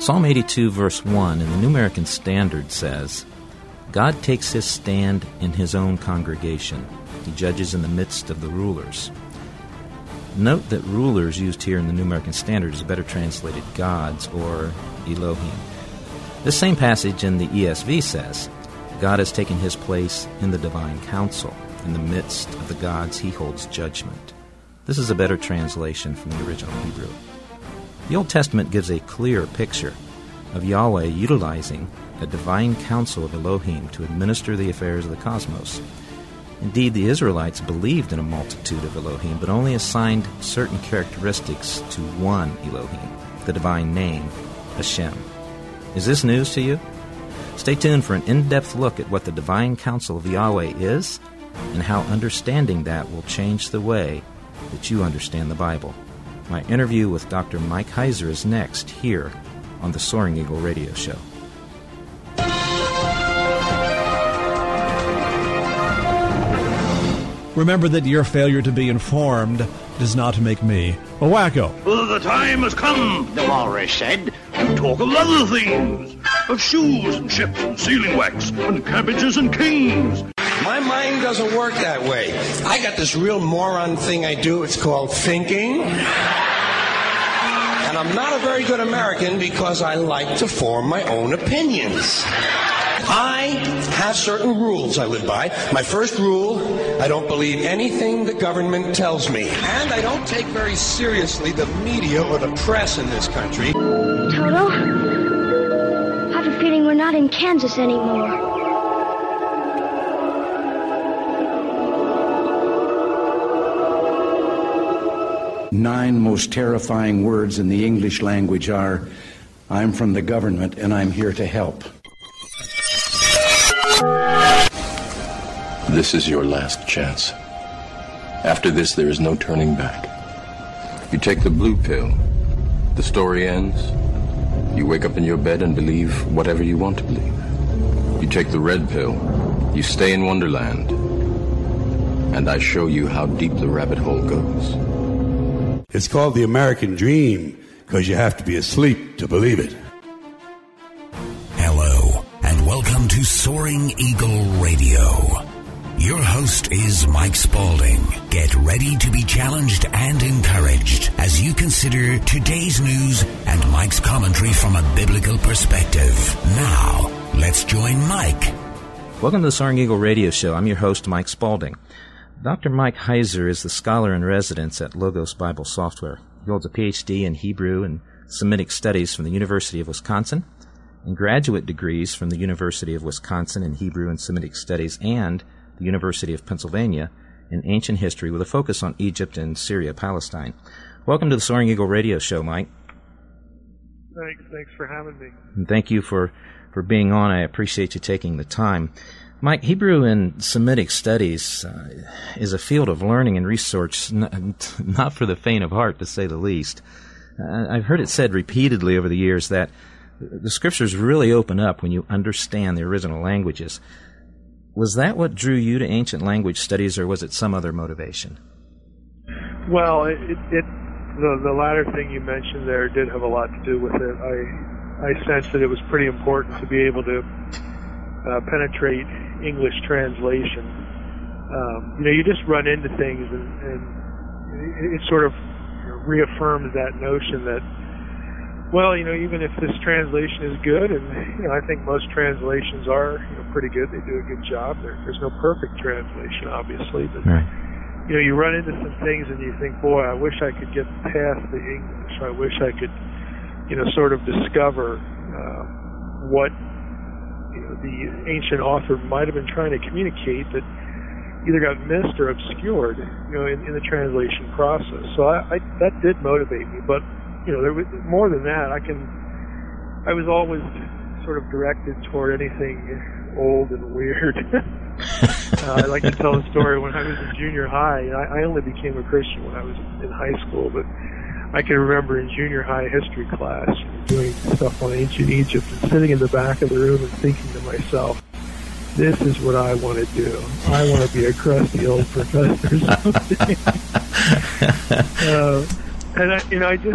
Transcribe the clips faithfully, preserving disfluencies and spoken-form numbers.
Psalm eighty-two, verse one, in the New American Standard says, God takes his stand in his own congregation. He judges in the midst of the rulers. Note that rulers used here in the New American Standard is better translated gods or Elohim. This same passage in the E S V says, God has taken his place in the divine council. In the midst of the gods, he holds judgment. This is a better translation from the original Hebrew. The Old Testament gives a clear picture of Yahweh utilizing a divine council of Elohim to administer the affairs of the cosmos. Indeed, the Israelites believed in a multitude of Elohim, but only assigned certain characteristics to one Elohim, the divine name, Hashem. Is this news to you? Stay tuned for an in-depth look at what the divine counsel of Yahweh is and how understanding that will change the way that you understand the Bible. My interview with Doctor Mike Heiser is next here on the Soaring Eagle Radio Show. Remember that your failure to be informed does not make me a wacko. Well, the time has come, the walrus said, to talk of other things. Of shoes and ships and sealing wax and cabbages and kings. My mind doesn't work that way. I got this real moron thing I do. It's called thinking. And I'm not a very good American because I like to form my own opinions. I have certain rules I live by. My first rule, I don't believe anything the government tells me. And I don't take very seriously the media or the press in this country. Toto, I have a feeling we're not in Kansas anymore. Nine most terrifying words in the English language are, I'm from the government and I'm here to help. This is your last chance. After this, there is no turning back. You take the blue pill, the story ends. You wake up in your bed and believe whatever you want to believe. You take the red pill, you stay in Wonderland, and I show you how deep the rabbit hole goes. It's called the American Dream because you have to be asleep to believe it. Hello, and welcome to Soaring Eagle Radio. Your host is Mike Spaulding. Get ready to be challenged and encouraged as you consider today's news and Mike's commentary from a biblical perspective. Now, let's join Mike. Welcome to the Soaring Eagle Radio Show. I'm your host, Mike Spaulding. Doctor Mike Heiser is the scholar in residence at Logos Bible Software. He holds a P H D in Hebrew and Semitic Studies from the University of Wisconsin and graduate degrees from the University of Wisconsin in Hebrew and Semitic Studies and the University of Pennsylvania in Ancient History with a focus on Egypt and Syria, Palestine. Welcome to the Soaring Eagle Radio Show, Mike. Thanks. Thanks for having me. And thank you for, for being on. I appreciate you taking the time. Mike, Hebrew and Semitic Studies uh, is a field of learning and research not, not for the faint of heart, to say the least. Uh, I've heard it said repeatedly over the years that the Scriptures really open up when you understand the original languages. Was that what drew you to ancient language studies, or was it some other motivation? Well, it, it the, the latter thing you mentioned there did have a lot to do with it. I, I sensed that it was pretty important to be able to uh, penetrate English translation. Um, you know, you just run into things, and, and it, it sort of reaffirms that notion that, well, you know, even if this translation is good, and you know, I think most translations are, you know, pretty good. They do a good job. There, there's no perfect translation, obviously, but right. You know, you run into some things, and you think, boy, I wish I could get past the English. I wish I could, you know, sort of discover uh, what the ancient author might have been trying to communicate that either got missed or obscured, you know, in, in the translation process. So I, I, that did motivate me. But you know, there was more than that. I can. I was always sort of directed toward anything old and weird. uh, I like to tell the story when I was in junior high. I, I only became a Christian when I was in high school, but I can remember in junior high history class doing stuff on ancient Egypt and sitting in the back of the room and thinking to myself, this is what I want to do. I want to be a crusty old professor or something. uh, and I, you know, I just,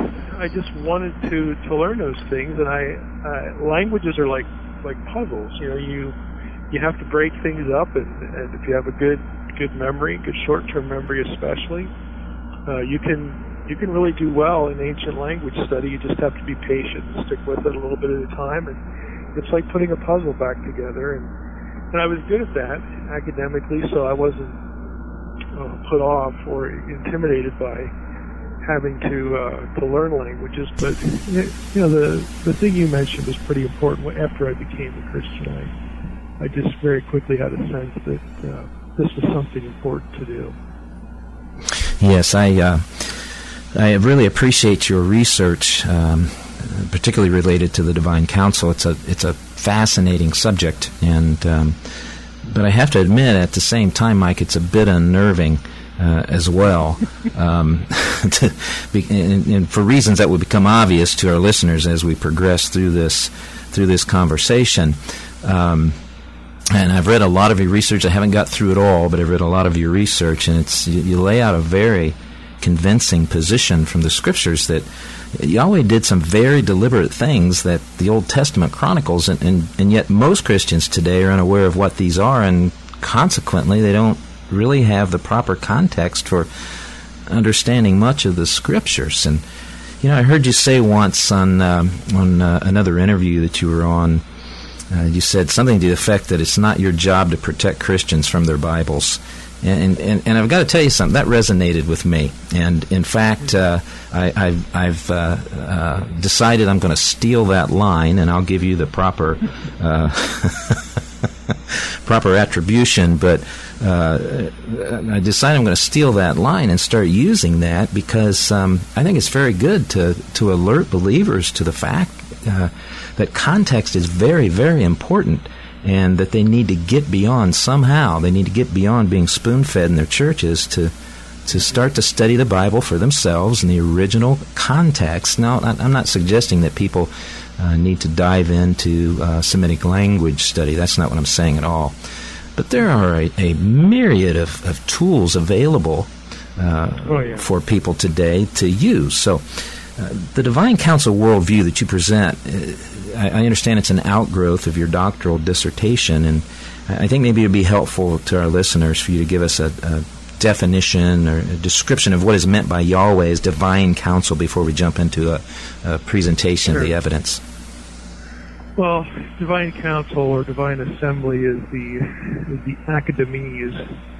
I just wanted to, to learn those things, and I uh, languages are like like puzzles. You know, you you have to break things up, and, and if you have a good good memory, good short-term memory especially, uh, you can you can really do well in ancient language study. You just have to be patient and stick with it a little bit at a time, and it's like putting a puzzle back together. And, and I was good at that academically, so I wasn't uh, put off or intimidated by having to uh, to learn languages. But you know, the the thing you mentioned was pretty important. After I became a Christian, I I just very quickly had a sense that uh, this was something important to do. Yes, I uh, I really appreciate your research, um, particularly related to the Divine Council. It's a it's a fascinating subject, and um, but I have to admit, at the same time, Mike, it's a bit unnerving. Uh, as well, um, to be, and, and for reasons that will become obvious to our listeners as we progress through this through this conversation. Um, and I've read a lot of your research. I haven't got through it all, but I've read a lot of your research, and it's you, you lay out a very convincing position from the Scriptures that Yahweh did some very deliberate things that the Old Testament chronicles, and, and, and yet most Christians today are unaware of what these are, and consequently they don't really have the proper context for understanding much of the Scriptures. And you know, I heard you say once on um, on uh, another interview that you were on, uh, you said something to the effect that it's not your job to protect Christians from their Bibles. And and, and I've got to tell you something that resonated with me. And in fact, uh, I, I've, I've uh, uh, decided I'm going to steal that line, and I'll give you the proper uh, proper attribution, but. Uh, I decided I'm going to steal that line and start using that because um, I think it's very good to, to alert believers to the fact uh, that context is very, very important, and that they need to get beyond somehow. They need to get beyond being spoon-fed in their churches to to start to study the Bible for themselves in the original context. Now, I'm not suggesting that people uh, need to dive into uh, Semitic language study. That's not what I'm saying at all. But there are a, a myriad of, of tools available uh, oh, yeah. for people today to use. So uh, the Divine Council worldview that you present, uh, I, I understand it's an outgrowth of your doctoral dissertation, and I think maybe it would be helpful to our listeners for you to give us a, a definition or a description of what is meant by Yahweh's Divine Council before we jump into a, a presentation sure. of the evidence. Well, Divine Council or Divine Assembly is the is the academies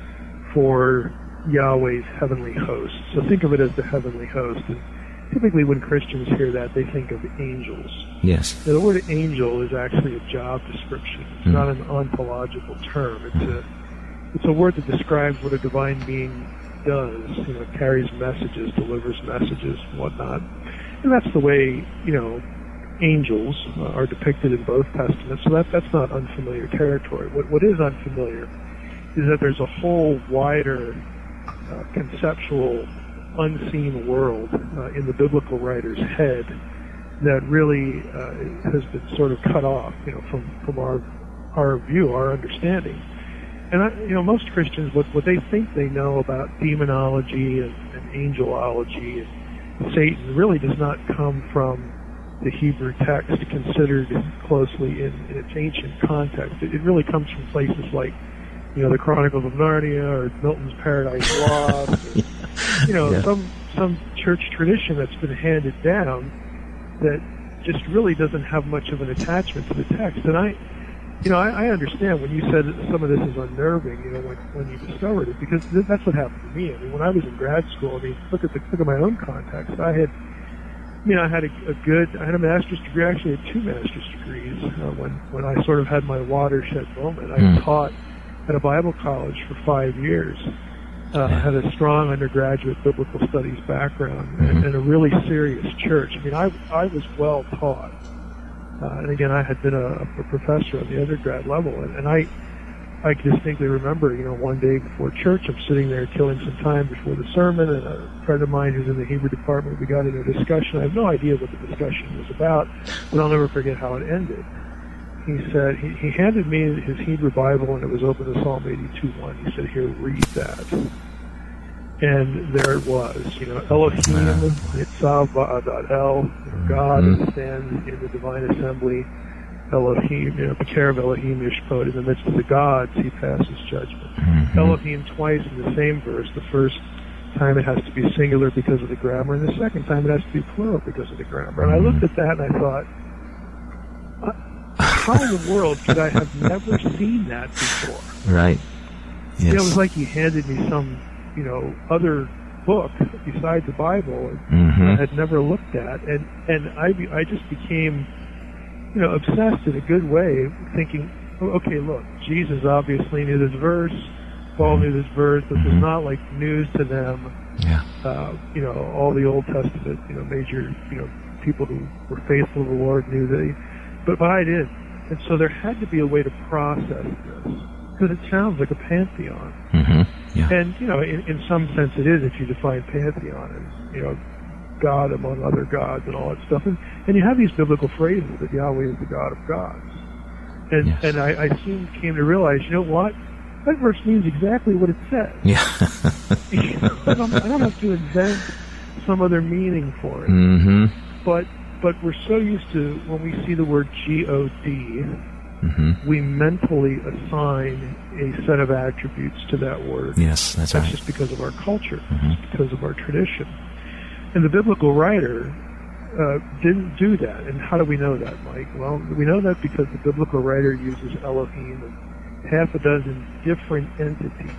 for Yahweh's heavenly host. So think of it as the heavenly host. And typically when Christians hear that, they think of angels. Yes. Now, the word angel is actually a job description. It's mm. not an ontological term. It's a it's a word that describes what a divine being does. You know, carries messages, delivers messages, whatnot. And that's the way, you know, angels uh, are depicted in both testaments, so that that's not unfamiliar territory. What what is unfamiliar is that there's a whole wider uh, conceptual, unseen world uh, in the biblical writer's head that really uh, has been sort of cut off, you know, from from our our view, our understanding. And I, you know, most Christians, what what they think they know about demonology and, and angelology and Satan really does not come from the Hebrew text considered closely in, in its ancient context. It, it really comes from places like, you know, the Chronicles of Narnia or Milton's Paradise Lost, or, you know, yeah. some some church tradition that's been handed down that just really doesn't have much of an attachment to the text. And I, you know, I, I understand when you said that some of this is unnerving, you know, when, when you discovered it, because th- that's what happened to me. I mean, when I was in grad school, I mean, look at the, look at my own context. I had You know, I had a, a good, I had a master's degree, actually had two master's degrees uh, when, when I sort of had my watershed moment. I mm. taught at a Bible college for five years. Uh, I had a strong undergraduate biblical studies background mm-hmm. and, and a really serious church. I mean, I, I was well taught. Uh, and again, I had been a, a professor at the undergrad level, and, and I, I can distinctly remember, you know, one day before church, I'm sitting there killing some time before the sermon, and a friend of mine who's in the Hebrew department, we got into a discussion. I have no idea what the discussion was about, but I'll never forget how it ended. He said, he, he handed me his Hebrew Bible, and it was open to Psalm eighty-two one. He said, here, read that. And there it was, you know, Elohim, Hitzav Ba'adat El, God mm-hmm. stands in the divine assembly, Elohim, you know, B'kerev Elohim Yishpot, in the midst of the gods, he passes judgment. Mm-hmm. Elohim twice in the same verse. The first time it has to be singular because of the grammar, and the second time it has to be plural because of the grammar. And I looked at that and I thought, how in the world could I have never seen that before? Right. Yes. You know, it was like he handed me some, you know, other book besides the Bible mm-hmm. I had never looked at, and and I I just became, you know, obsessed in a good way, thinking, oh, okay, look, Jesus obviously knew this verse, Paul knew this verse. This mm-hmm. is not like news to them. Yeah. Uh, you know, all the Old Testament, you know, major, you know, people who were faithful to the Lord knew they, but, but I did, and so there had to be a way to process this. Because it sounds like a pantheon. Mm-hmm. Yeah. And, you know, in, in some sense it is if you define pantheon as, you know, God among other gods and all that stuff. And, and you have these biblical phrases that Yahweh is the God of gods. And yes. and I, I soon came to realize, you know what? That verse means exactly what it says. Yeah. You know, I, don't, I don't have to invent some other meaning for it. Mm-hmm. But, but we're so used to, when we see the word G O D, mm-hmm. we mentally assign a set of attributes to that word. Yes, that's, that's right. just because of our culture, mm-hmm. because of our tradition. And the biblical writer uh, didn't do that. And how do we know that, Mike? Well, we know that because the biblical writer uses Elohim and half a dozen different entities.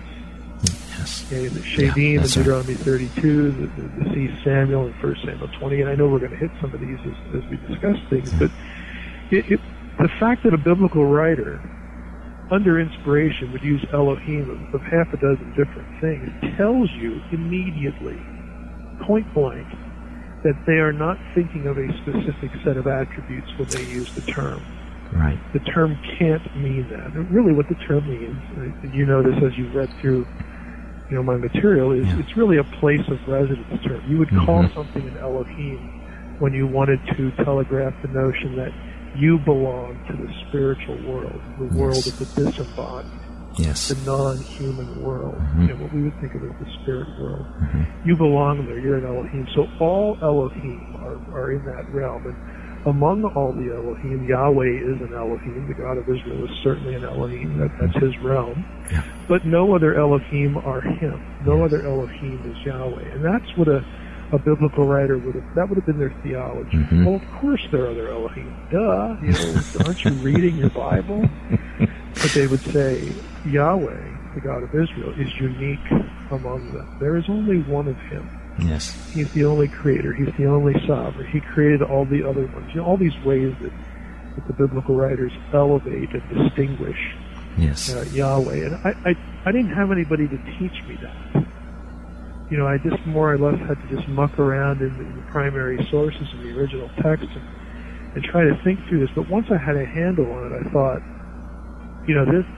Yes. Okay, the Shadim yeah, in Deuteronomy right. thirty-two, the, the, the C. Samuel in First Samuel twenty, and I know we're going to hit some of these as, as we discuss things, yeah. but it, it, the fact that a biblical writer, under inspiration, would use Elohim of, of half a dozen different things tells you immediately, point blank, that they are not thinking of a specific set of attributes when they use the term. Right. The term can't mean that. And really what the term means, and you know this as you've read through you know, my material, is yeah. it's really a place of residence term. You would call mm-hmm. something an Elohim when you wanted to telegraph the notion that you belong to the spiritual world, the yes. world of the disembodied, yes. the non-human world, mm-hmm. you know, what we would think of as the spirit world. Mm-hmm. You belong there. You're an Elohim. So all Elohim are, are in that realm. And among all the Elohim, Yahweh is an Elohim. The God of Israel is certainly an Elohim. That, that's his realm. Yeah. But no other Elohim are him. No yes. other Elohim is Yahweh. And that's what a, a biblical writer would have, that would have been their theology. Mm-hmm. Well, of course there are other Elohim. Duh. You know, aren't you reading your Bible? But they would say, Yahweh, the God of Israel, is unique among them. There is only one of him. Yes. He's the only creator. He's the only sovereign. He created all the other ones. You know, all these ways that, that the biblical writers elevate and distinguish yes. uh, Yahweh. And I, I, I didn't have anybody to teach me that. You know, I just more or less had to just muck around in the, in the primary sources of the original text and, and try to think through this. But once I had a handle on it, I thought, you know, this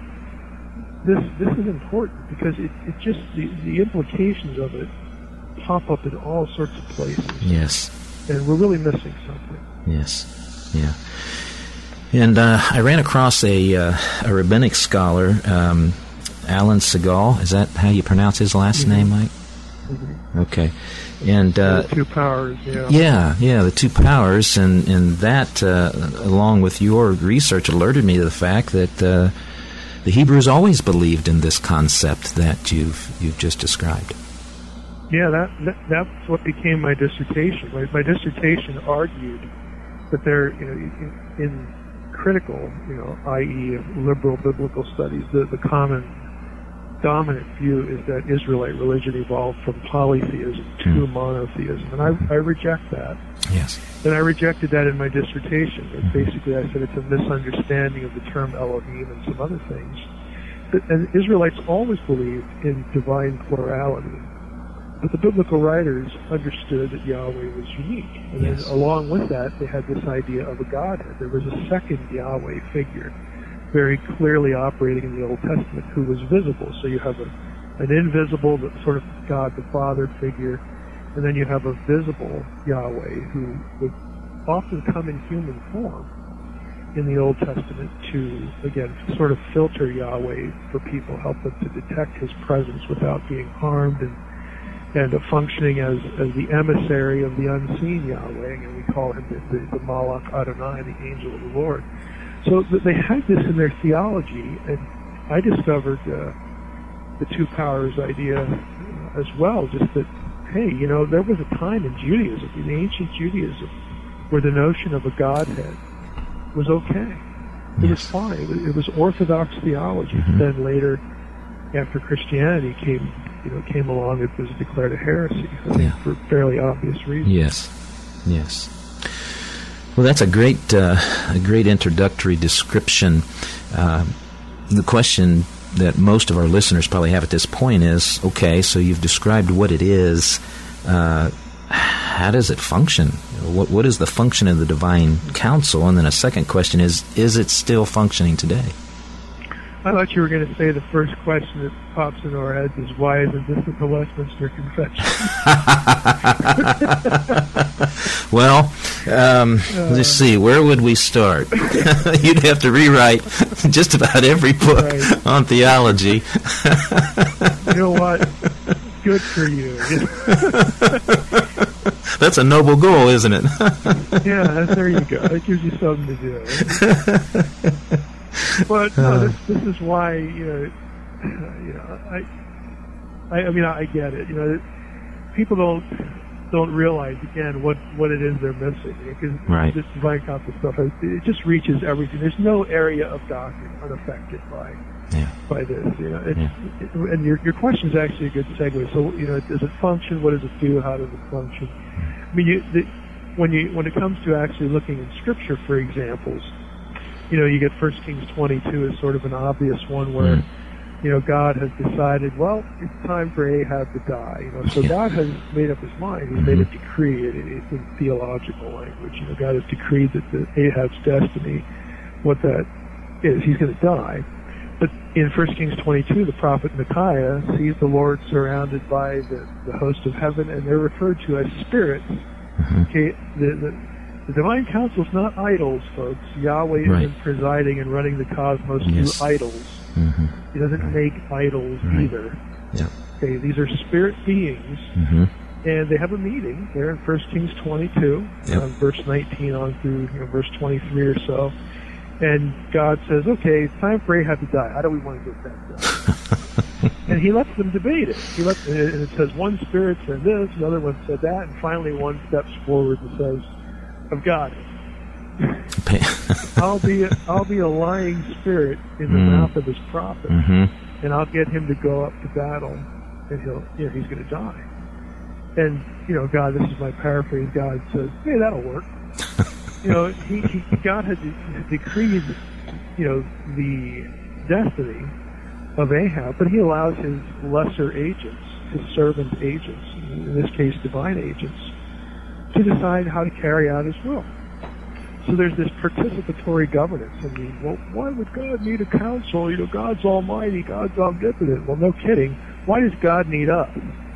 this this is important because it, it just, the, the implications of it pop up in all sorts of places. Yes. And we're really missing something. Yes. Yeah. And uh, I ran across a uh, a rabbinic scholar, um, Alan Segal. Is that how you pronounce his last mm-hmm. name, Mike? Mm-hmm. Okay. And uh, the two powers, yeah. Yeah, yeah, the two powers, and and that, uh, along with your research, alerted me to the fact that uh, the Hebrews always believed in this concept that you've you've just described. Yeah, that, that that's what became my dissertation. My, my dissertation argued that there, you know, in, in critical, you know, that is, liberal biblical studies, the, the common dominant view is that Israelite religion evolved from polytheism to mm. monotheism, and I, I reject that. Yes. And I rejected that in my dissertation. But basically, I said it's a misunderstanding of the term Elohim and some other things. But, and Israelites always believed in divine plurality. But the biblical writers understood that Yahweh was unique. And yes. then along with that, they had this idea of a Godhead. There was a second Yahweh figure, very clearly operating in the Old Testament, who was visible. So you have a, an invisible, sort of God the Father figure, and then you have a visible Yahweh who would often come in human form in the Old Testament to, again, sort of filter Yahweh for people, help them to detect his presence without being harmed, and and uh, functioning as, as the emissary of the unseen Yahweh, and we call him the, the, the Malach Adonai, the angel of the Lord. So th- they had this in their theology, and I discovered uh, the two powers idea uh, as well, just that, hey, you know, there was a time in Judaism, in ancient Judaism, where the notion of a Godhead was okay. It was fine. It was, it was Orthodox theology. Mm-hmm. Then later, after Christianity came, you know, came along, it was declared a heresy. I think yeah. for fairly obvious reasons. Yes, yes. Well, that's a great, uh, a great introductory description. Uh, the question that most of our listeners probably have at this point is, okay, so you've described what it is. Uh, how does it function? What What is the function of the divine council? And then a second question is, is it still functioning today? I thought you were going to say the first question that pops into our heads is, why isn't this at the Westminster Confession? Well, um, uh, let's see, where would we start? You'd have to rewrite just about every book right. on theology. You know what? Good for you. That's a noble goal, isn't it? Yeah, there you go. It gives you something to do. But no, this, this is why, you know, you know, I, I, I mean, I get it. You know, people don't don't realize again what, what it is they're missing, because right. this divine council stuff, it just reaches everything. There's no area of doctrine unaffected by yeah. by this. You know, it's, yeah. it, and your your question is actually a good segue. So, you know, does it function? What does it do? How does it function? I mean, you, the, when you when it comes to actually looking in Scripture for examples. You know, you get First Kings twenty-two as sort of an obvious one where, mm. you know, God has decided, well, it's time for Ahab to die. You know, so yeah. God has made up his mind. He's mm-hmm. made a decree in, in theological language. You know, God has decreed that the Ahab's destiny, what that is, he's going to die. But in First Kings twenty-two, the prophet Micaiah sees the Lord surrounded by the, the host of heaven, and they're referred to as spirits. Mm-hmm. Okay, the, the The divine council is not idols, folks. Yahweh right. isn't presiding and running the cosmos yes. through idols. Mm-hmm. He doesn't make idols right. either. Yeah. Okay, these are spirit beings, mm-hmm. and they have a meeting. They're in First Kings twenty-two, yep. uh, verse nineteen on through you know, verse twenty-three or so. And God says, okay, it's time for Ahab to die. How do we want to get that done? And he lets them debate it. He lets, and it says one spirit said this, another one said that, and finally one steps forward and says, I've got it. I'll be a, I'll be a lying spirit in the mm. mouth of his prophet, mm-hmm. and I'll get him to go up to battle, and he'll you know he's going to die. And you know, God, this is my paraphrase. God says, "Hey, that'll work." you know, he, he God had decreed, you know, the destiny of Ahab, but he allows his lesser agents, his servant agents, in this case, divine agents, to decide how to carry out his will. So there's this participatory governance. I mean, well, why would God need a council? You know, God's almighty, God's omnipotent. Well, no kidding. Why does God need us?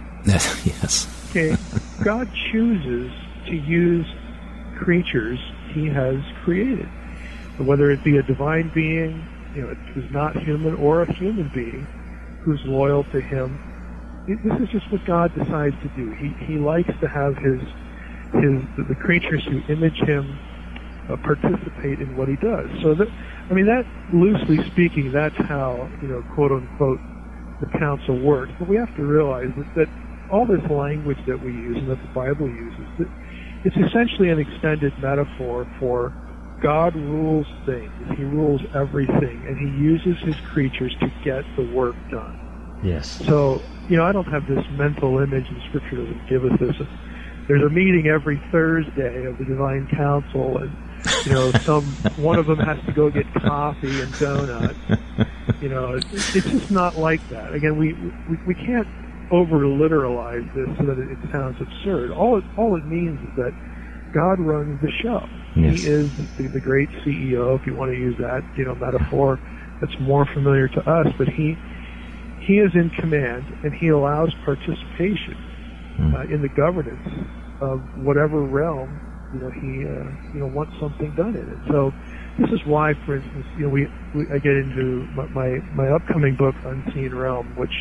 Yes. Okay, God chooses to use creatures he has created, whether it be a divine being, you know, who's not human, or a human being who's loyal to him. This is just what God decides to do. He he likes to have his his the creatures who image him uh, participate in what he does. So that, I mean, that loosely speaking, that's how, you know, quote unquote, the council works. But we have to realize that, that all this language that we use and that the Bible uses, that it's essentially an extended metaphor for God rules things. He rules everything, and he uses his creatures to get the work done. Yes. So, you know, I don't have this mental image, and Scripture doesn't give us this. There's a meeting every Thursday of the Divine Council, and, you know, some one of them has to go get coffee and donuts. You know, it, it's just not like that. Again, we we, we can't over-literalize this so that it, it sounds absurd. All it, all it means is that God runs the show. Yes. He is the, the great C E O, if you want to use that, you know, metaphor that's more familiar to us, but he he is in command, and he allows participation mm. uh, in the governance of whatever realm, you know, he uh, you know wants something done in it. So this is why, for instance, you know, we, we I get into my, my my upcoming book, Unseen Realm, which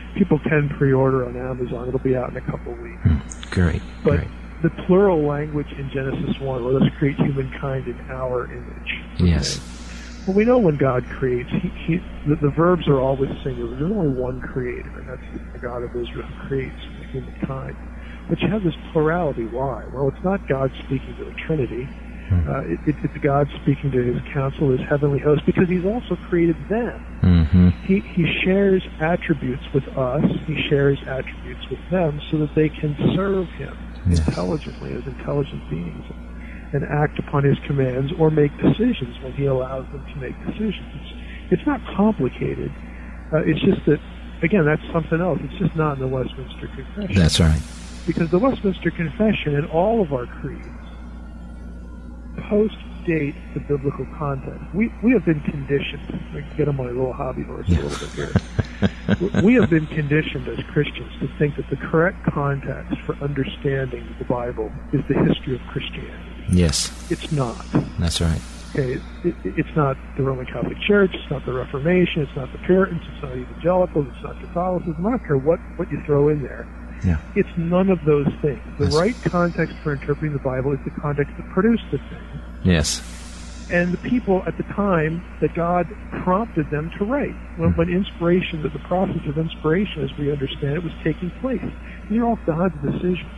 people can pre-order on Amazon. It'll be out in a couple of weeks. Mm, great. But great. the plural language in Genesis one, well, let's create humankind in our image. Okay? Yes. Well, we know when God creates, he, he, the, the verbs are always singular. There's only one creator, and that's the God of Israel who creates humankind. But you have this plurality. Why? Well, it's not God speaking to the Trinity. Uh, it, it, it's God speaking to his council, his heavenly host, because he's also created them. Mm-hmm. He, he shares attributes with us. He shares attributes with them so that they can serve him yes. intelligently as intelligent beings and act upon his commands or make decisions when he allows them to make decisions. It's, it's not complicated. Uh, it's just that, again, that's something else. It's just not in the Westminster Confession. That's right. Because the Westminster Confession and all of our creeds post-date the biblical context. We we have been conditioned. I can get on my little hobby horse a little bit here. We have been conditioned as Christians to think that the correct context for understanding the Bible is the history of Christianity. Yes. It's not. That's right. Okay, it, it, it's not the Roman Catholic Church, it's not the Reformation, it's not the Puritans, it's not evangelicals, it's not Catholicism. I don't care what, what you throw in there. Yeah. It's none of those things. The That's right context for interpreting the Bible is the context that produced the thing. Yes. And the people at the time that God prompted them to write, when, when inspiration, that the process of inspiration, as we understand it, was taking place. These are all God's decisions.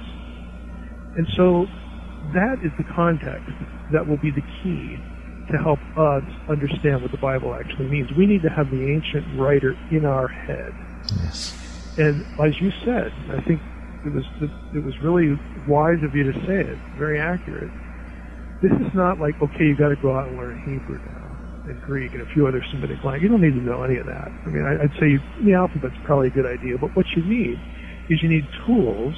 And so that is the context that will be the key to help us understand what the Bible actually means. We need to have the ancient writer in our head. Yes. And as you said, I think it was it was really wise of you to say it, very accurate. This is not like, okay, you got to go out and learn Hebrew now, and Greek, and a few other Semitic languages. You don't need to know any of that. I mean, I'd say you, the alphabet's probably a good idea, but what you need is you need tools,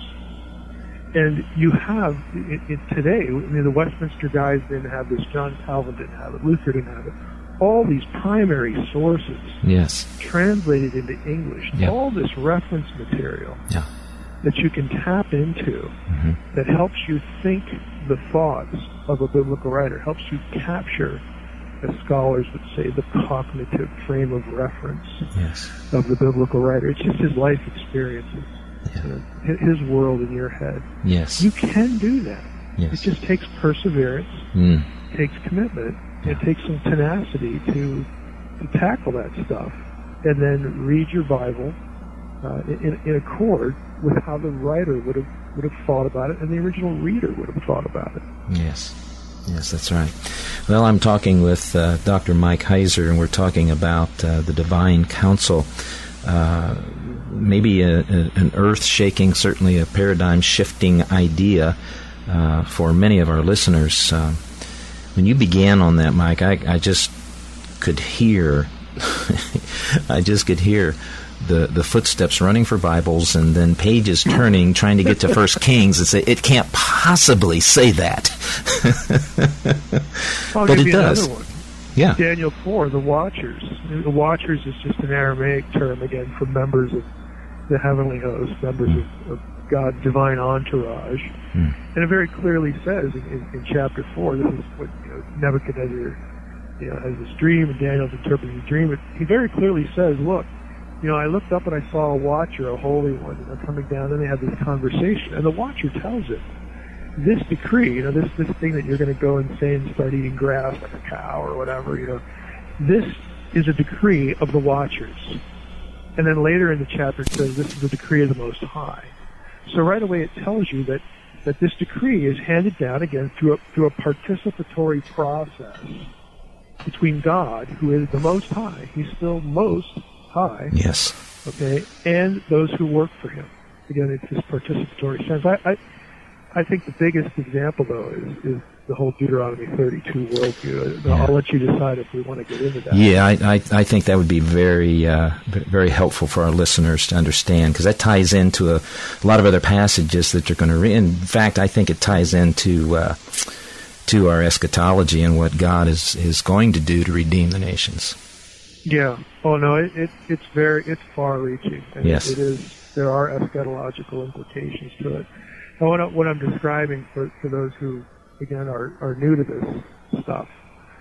and you have, it, it, today, I mean, the Westminster guys didn't have this, John Calvin didn't have it, Luther didn't have it. All these primary sources yes. translated into English, yep. all this reference material yeah. that you can tap into mm-hmm. that helps you think the thoughts of a biblical writer, helps you capture, as scholars would say, the cognitive frame of reference yes. of the biblical writer. It's just his life experiences, yeah. you know, his world in your head. Yes. You can do that. Yes. It just takes perseverance, mm. takes commitment, yeah. it takes some tenacity to to tackle that stuff, and then read your Bible uh, in, in accord with how the writer would have would have thought about it, and the original reader would have thought about it. Yes. Yes, that's right. Well, I'm talking with uh, Doctor Mike Heiser, and we're talking about uh, the Divine Council. Uh, maybe a, a, an earth-shaking, certainly a paradigm-shifting idea uh, for many of our listeners. Uh, when you began on that, Mike, I, I just could hear, I just could hear the, the footsteps running for Bibles and then pages turning, trying to get to First Kings and say, it can't possibly say that. I'll but give it you does. Another one. Yeah. Daniel four, the Watchers. The Watchers is just an Aramaic term, again, for members of the heavenly host, members mm. of, of God's divine entourage. Mm. And it very clearly says in, in, in chapter four, this is what you know, Nebuchadnezzar you know, has this dream, and Daniel's interpreting the dream. But he very clearly says, look, you know, I looked up and I saw a watcher, a holy one, you know, coming down, and they had this conversation. And the watcher tells it, this decree, you know, this, this thing that you're going to go insane and start eating grass like a cow or whatever, you know, this is a decree of the watchers. And then later in the chapter it says this is a decree of the Most High. So right away it tells you that, that this decree is handed down, again, through a, through a participatory process between God, who is the Most High. He's still Most High. Yes. Okay, and those who work for him. Again, it's this participatory sense. I, I, I think the biggest example, though, is, is the whole Deuteronomy thirty-two worldview. Yeah. I'll let you decide if we want to get into that. Yeah, I, I, I think that would be very, uh, very helpful for our listeners to understand, because that ties into a, a lot of other passages that you're going to read. In fact, I think it ties into uh, to our eschatology and what God is is going to do to redeem the nations. Yeah. Oh no, it, it it's very it's far-reaching. And yes. It is. There are eschatological implications to it. And what, I, what I'm describing for, for those who, again, are, are new to this stuff,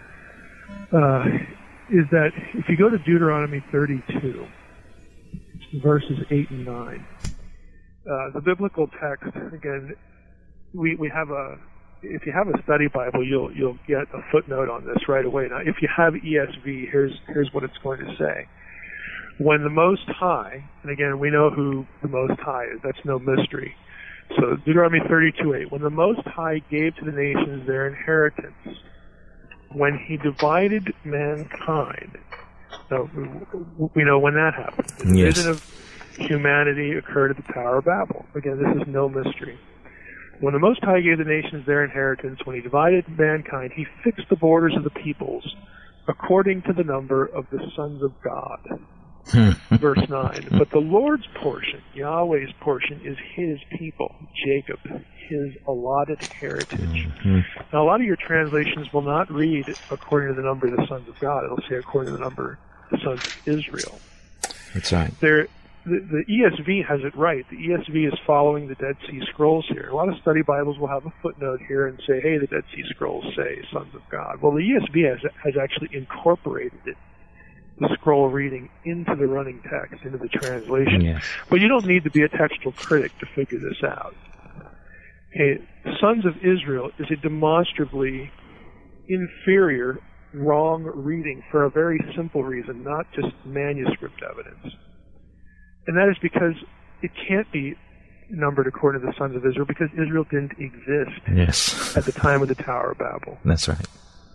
uh, is that if you go to Deuteronomy thirty-two, verses eight and nine. Uh, the biblical text, again, we, we have a, if you have a study Bible, you'll, you'll get a footnote on this right away. Now, if you have E S V, here's, here's what it's going to say. When the Most High, and again, we know who the Most High is, that's no mystery. So Deuteronomy thirty-two eight, when the Most High gave to the nations their inheritance, when he divided mankind, so we know when that happened. The yes. division of humanity occurred at the Tower of Babel. Again, this is no mystery. When the Most High gave the nations their inheritance, when he divided mankind, he fixed the borders of the peoples according to the number of the sons of God. Verse nine, but the Lord's portion, Yahweh's portion, is his people, Jacob, his allotted heritage. Mm-hmm. Now, a lot of your translations will not read according to the number of the sons of God. It'll say according to the number of the sons of Israel. That's right. There, the, the E S V has it right. The E S V is following the Dead Sea Scrolls here. A lot of study Bibles will have a footnote here and say, hey, the Dead Sea Scrolls say sons of God. Well, the E S V has, has actually incorporated it, the scroll reading, into the running text, into the translation. Yes. But you don't need to be a textual critic to figure this out. Okay, Sons of Israel is a demonstrably inferior, wrong reading for a very simple reason, not just manuscript evidence. And that is because it can't be numbered according to the Sons of Israel because Israel didn't exist yes. at the time of the Tower of Babel. That's right.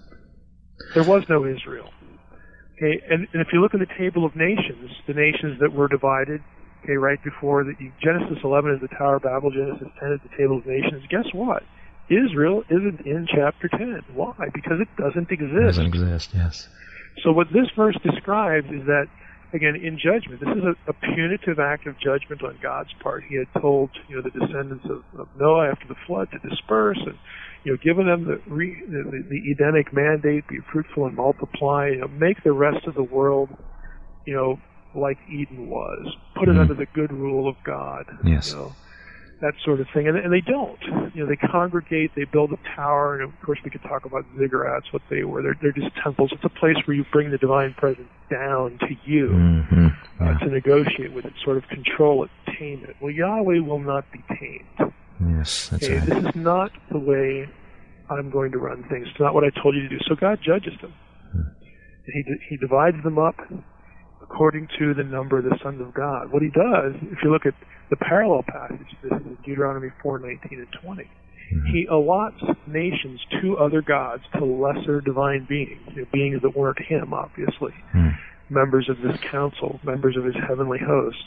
There was no Israel. Okay, and, and if you look in the table of nations, the nations that were divided, okay, right before the Genesis eleven is the Tower of Babel, Genesis ten is the table of nations. Guess what? Israel isn't in chapter ten. Why? Because it doesn't exist. It doesn't exist, yes. So what this verse describes is that, again, in judgment, this is a, a punitive act of judgment on God's part. He had told, you know, the descendants of, of Noah after the flood to disperse, and, you know, given them the, re, the, the Edenic mandate, be fruitful and multiply, you know, make the rest of the world, you know, like Eden was. Put it mm. under the good rule of God. Yes. You know, that sort of thing. And, and they don't. You know, they congregate, they build a tower, and of course we could talk about ziggurats, what they were. They're, they're just temples. It's a place where you bring the divine presence down to you mm-hmm. yeah. uh, to negotiate with it, sort of control it, tame it. Well, Yahweh will not be tamed. Yes, that's okay, right. This is not the way I'm going to run things. It's not what I told you to do. So God judges them. Hmm. And he, he divides them up according to the number of the sons of God. What he does, if you look at the parallel passage, this is Deuteronomy four nineteen and twenty, mm-hmm. he allots nations to other gods, to lesser divine beings, you know, beings that weren't him, obviously, mm. members of this council, members of his heavenly host.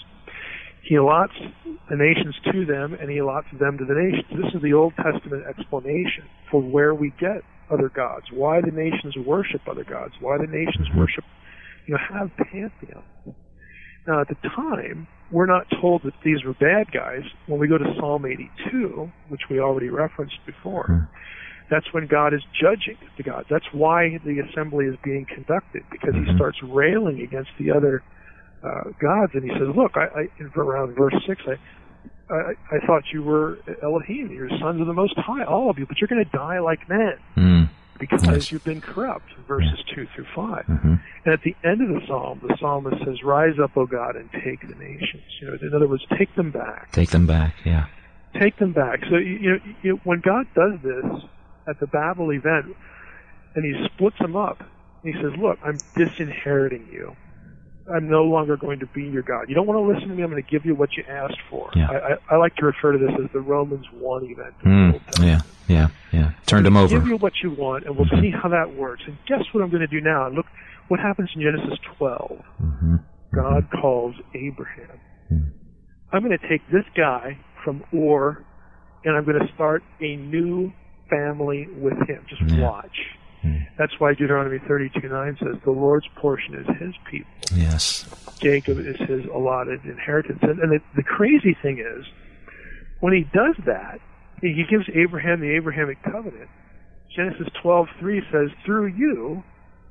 He allots the nations to them, and he allots them to the nations. This is the Old Testament explanation for where we get other gods, why the nations worship other gods, why the nations worship, you know, have pantheons. Now, at the time, we're not told that these were bad guys. When we go to Psalm eighty-two, which we already referenced before, hmm. that's when God is judging the gods. That's why the assembly is being conducted, because mm-hmm. he starts railing against the other uh, gods, and he says, look, I, I, in around verse six, I, I, I thought you were Elohim, you're sons of the Most High, all of you, but you're going to die like men. Mm. Because yes. you've been corrupt, verses yeah. two through five. Mm-hmm. And at the end of the psalm, the psalmist says, rise up, O God, and take the nations. You know, in other words, take them back. Take them back, yeah. Take them back. So, you know, you know, when God does this at the Babel event, and he splits them up, he says, look, I'm disinheriting you. I'm no longer going to be your God. You don't want to listen to me, I'm going to give you what you asked for. Yeah. I, I, I like to refer to this as the Romans one event. Mm, yeah, yeah, yeah. Turned him over. Give you what you want, and we'll mm-hmm. see how that works. And guess what I'm going to do now? And look what happens in Genesis twelve. Mm-hmm. God mm-hmm. calls Abraham. Mm-hmm. I'm going to take this guy from Ur, and I'm going to start a new family with him. Just yeah. watch. That's why Deuteronomy thirty-two nine says the Lord's portion is his people. Yes. Jacob is his allotted inheritance. And, and the, the crazy thing is, when he does that, he gives Abraham the Abrahamic covenant. Genesis twelve three says, through you,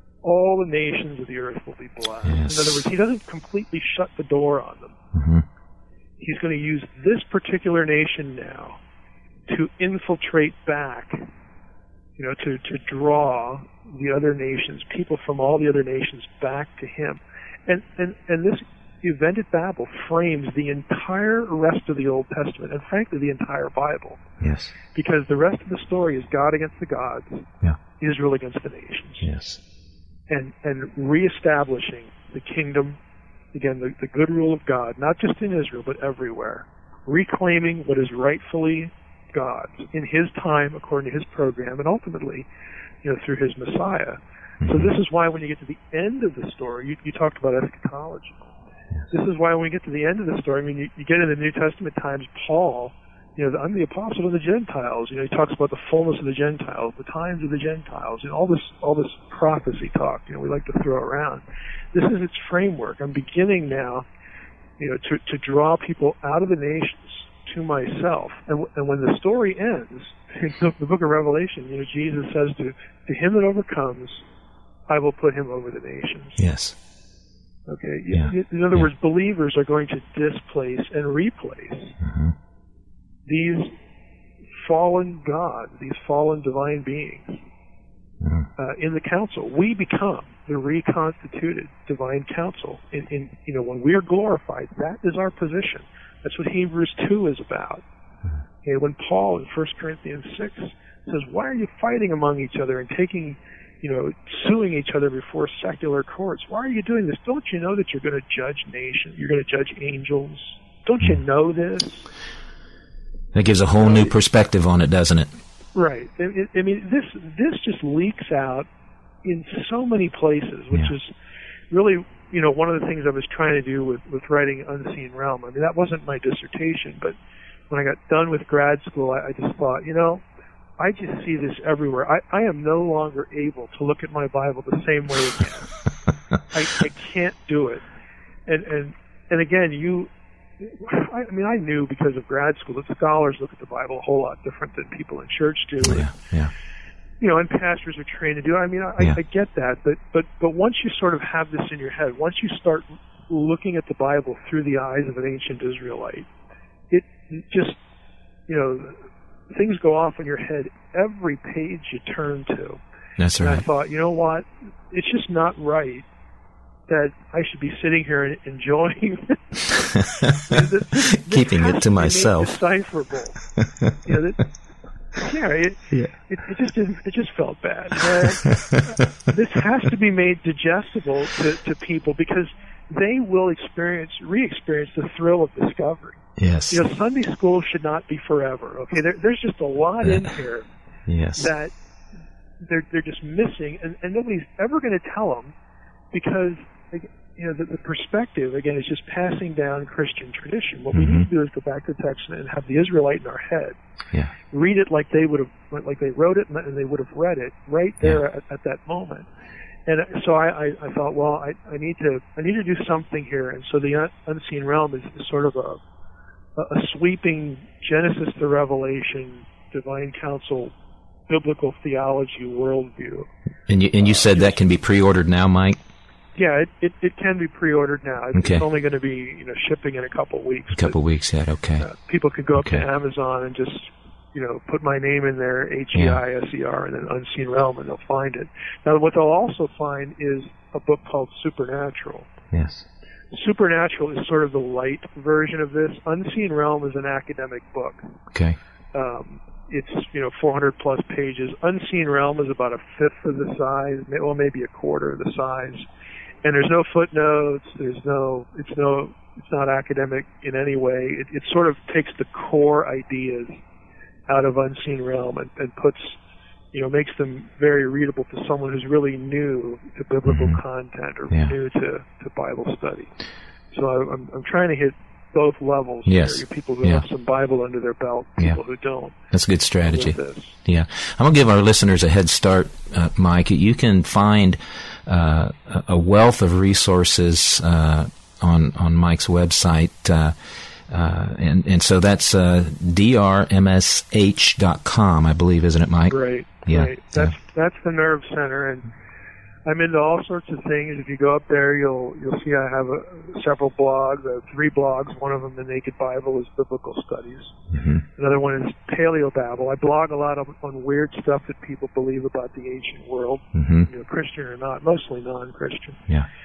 all the nations of the earth will be blessed. Yes. In other words, he doesn't completely shut the door on them. Mm-hmm. He's going to use this particular nation now to infiltrate back, you know, to, to draw the other nations, people from all the other nations back to him. And, and, and this event at Babel frames the entire rest of the Old Testament, and frankly, the entire Bible. Yes. Because the rest of the story is God against the gods, yeah. Israel against the nations. Yes. And and reestablishing the kingdom, again, the, the good rule of God, not just in Israel, but everywhere. Reclaiming what is rightfully God's in His time, according to His program, and ultimately, you know, through His Messiah. Mm-hmm. So this is why when you get to the end of the story, you, you talked about eschatology. Yes. This is why when we get to the end of the story, I mean, you, you get in the New Testament times, Paul, you know, I'm the apostle of the Gentiles. You know, he talks about the fullness of the Gentiles, the times of the Gentiles, and all this, all this prophecy talk. You know, we like to throw around. This is its framework. I'm beginning now, you know, to to draw people out of the nations to myself. And and when the story ends, in the book of Revelation, you know, Jesus says to to him that overcomes, I will put him over the nations. Yes. Okay. Yeah. In other yeah. words, believers are going to displace and replace mm-hmm. these fallen gods, these fallen divine beings mm-hmm. uh, in the council. We become the reconstituted divine council. In, in you know, when we are glorified, that is our position. That's what Hebrews two is about. Mm-hmm. Okay, when Paul in First Corinthians six says, "Why are you fighting among each other and taking?" you know, suing each other before secular courts. Why are you doing this? Don't you know that you're going to judge nations? You're going to judge angels? Don't you know this? That gives a whole new perspective on it, doesn't it? Right. I, I mean, this this just leaks out in so many places, which yeah. is really, you know, one of the things I was trying to do with, with writing Unseen Realm. I mean, that wasn't my dissertation, but when I got done with grad school, I, I just thought, you know, I just see this everywhere. I, I am no longer able to look at my Bible the same way again. I, I can't do it. And and and again, you, I, I mean, I knew because of grad school that scholars look at the Bible a whole lot different than people in church do. Yeah, yeah. You know, and pastors are trained to do it. I mean, I, yeah. I get that, but but but once you sort of have this in your head, once you start looking at the Bible through the eyes of an ancient Israelite, it just, you know, things go off in your head every page you turn to. That's right. And I thought, you know what? It's just not right that I should be sitting here and enjoying this, this, keeping this it to myself. Decipherable. You know, that, yeah, it, yeah. It, it just didn't, it just felt bad. Uh, this has to be made digestible to, to people because they will experience, re-experience the thrill of discovery. Yes. You know, Sunday school should not be forever. Okay, there, there's just a lot in here yes. that they're they're just missing, and, and nobody's ever going to tell them because you know the, the perspective again is just passing down Christian tradition. What mm-hmm. we need to do is go back to the text and have the Israelite in our head, yeah. read it like they would have, like they wrote it and they would have read it right there yeah. at, at that moment. And so I, I, I thought, well, I, I need to I need to do something here, and so the Unseen Realm is, is sort of a a sweeping Genesis to Revelation, divine counsel, biblical theology worldview. And you and you said uh, that can be pre-ordered now, Mike? Yeah, it, it, it can be pre-ordered now. It's okay. only going to be you know shipping in a couple weeks. A couple weeks yet, okay. Uh, people can go okay. up to Amazon and just you know put my name in there, H E I S E R, and then Unseen Realm, and they'll find it. Now, what they'll also find is a book called Supernatural. Yes. Supernatural is sort of the light version of this. Unseen Realm is an academic book. Okay. Um, it's, you know, four hundred plus pages. Unseen Realm is about a fifth of the size, well, maybe a quarter of the size. And there's no footnotes. There's no, it's no, it's not academic in any way. It, it sort of takes the core ideas out of Unseen Realm and, and puts, you know, makes them very readable to someone who's really new to biblical mm-hmm. content or yeah. new to, to Bible study. So I, I'm, I'm trying to hit both levels. Yes. Here. People who yeah. have some Bible under their belt, people yeah. who don't. That's a good strategy. Yeah. I'm going to give our listeners a head start, uh, Mike. You can find uh, a wealth of resources uh, on, on Mike's website. Uh, Uh, and, and so that's uh, D R M S H dot com, I believe, isn't it, Mike? Right, yeah. right. That's yeah. that's the Nerve Center, and I'm into all sorts of things. If you go up there, you'll you'll see I have a, several blogs. I have three blogs. One of them, The Naked Bible, is biblical studies. Mm-hmm. Another one is Paleobabble. I blog a lot on, on weird stuff that people believe about the ancient world, mm-hmm. you know, Christian or not, mostly non-Christian. Yeah.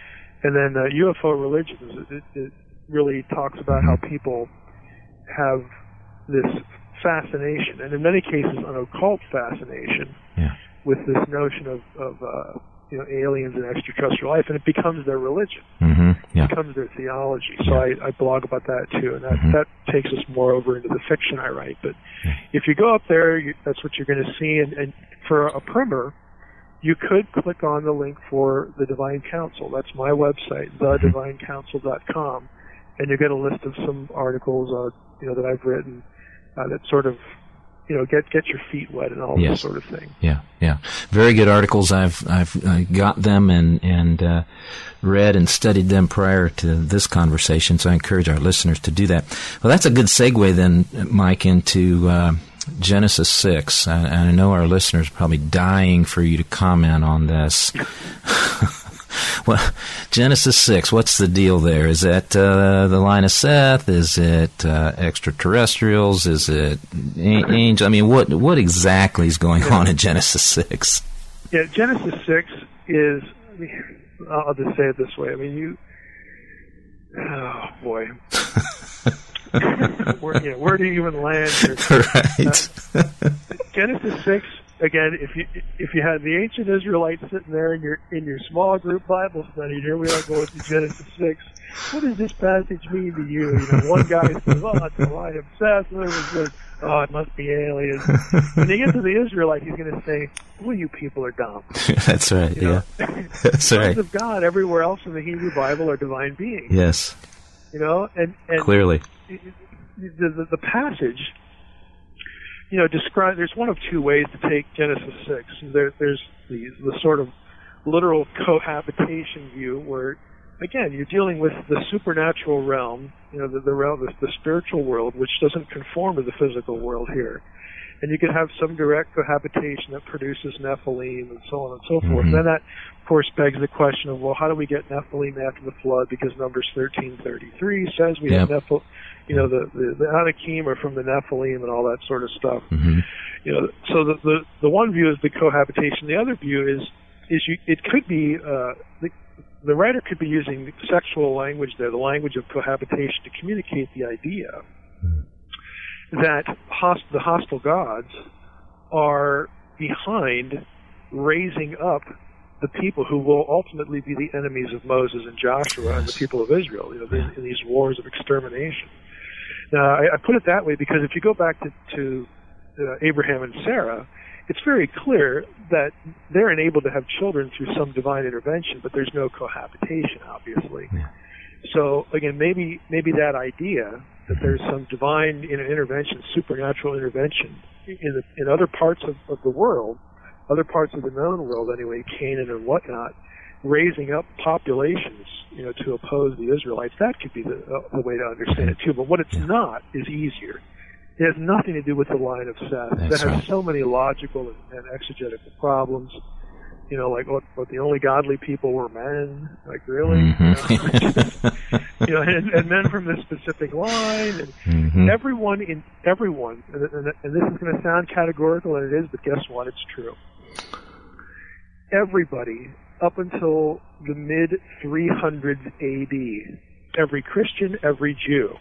And then uh, U F O religions, it, it really talks about how people have this fascination, and in many cases an occult fascination, yeah. with this notion of, of uh, you know, aliens and extraterrestrial life, and it becomes their religion. Mm-hmm. Yeah. It becomes their theology. So yeah. I, I blog about that too, and that, mm-hmm. that takes us more over into the fiction I write. But yeah. if you go up there, you, that's what you're going to see. And, and for a primer, you could click on the link for the Divine Council. That's my website, the divine council dot com, and you get a list of some articles, uh, you know, that I've written uh, that sort of, you know, get get your feet wet and all yes. this sort of thing. Yeah, yeah, very good articles. I've I've uh, got them and and uh, read and studied them prior to this conversation. So I encourage our listeners to do that. Well, that's a good segue then, Mike, into uh, Genesis six. And I know our listeners are probably dying for you to comment on this. Well, Genesis six, what's the deal there? Is that uh, the line of Seth? Is it uh, extraterrestrials? Is it a- angel? I mean, what what exactly is going yeah. on in Genesis six? Yeah, Genesis six is, I mean, I'll just say it this way. I mean, you, oh, boy. where, you know, where do you even land here? Right. Uh, Genesis six, again, if you if you had the ancient Israelites sitting there in your in your small group Bible study, here we are going to Genesis six. What does this passage mean to you? You know, one guy says, "Oh, it's the line of Seth," and the other one says, "Oh, it must be aliens." When you get to the Israelite, he's going to say, "Well, you people are dumb." That's right. You know? Yeah, that's right. The sons of God everywhere else in the Hebrew Bible are divine beings. Yes. You know, and, and clearly the, the the passage, you know, describe. There's one of two ways to take Genesis six. There, there's the the sort of literal cohabitation view, where again you're dealing with the supernatural realm, you know, the, the realm, the, the spiritual world, which doesn't conform to the physical world here, and you could have some direct cohabitation that produces Nephilim and so on and so forth. Mm-hmm. And then that, of course, begs the question of, well, how do we get Nephilim after the flood? Because Numbers thirteen thirty-three says we yep. have Nephil, you know, the, the the Anakim are from the Nephilim and all that sort of stuff. Mm-hmm. You know, so the, the the one view is the cohabitation. The other view is is you, it could be uh, the the writer could be using sexual language there, the language of cohabitation, to communicate the idea that host, the hostile gods are behind raising up the people who will ultimately be the enemies of Moses and Joshua and the people of Israel, you know, in, in these wars of extermination. Now, I, I put it that way because if you go back to, to uh, Abraham and Sarah, it's very clear that they're enabled to have children through some divine intervention, but there's no cohabitation, obviously. Yeah. So, again, maybe maybe that idea that there's some divine you know, intervention, supernatural intervention in the, in other parts of, of the world, other parts of the known world anyway, Canaan and whatnot, raising up populations, you know, to oppose the Israelites. That could be the, uh, the way to understand it too. But what it's not is easier. It has nothing to do with the line of Seth. That's that has right. so many logical and, and exegetical problems. You know, like what, what the only godly people were men. Like really, mm-hmm. you know, you know and, and men from this specific line. And mm-hmm. everyone in everyone, and, and, and this is going to sound categorical, and it is, but guess what? It's true. Everybody up until the mid three hundreds A D, every Christian, every Jew,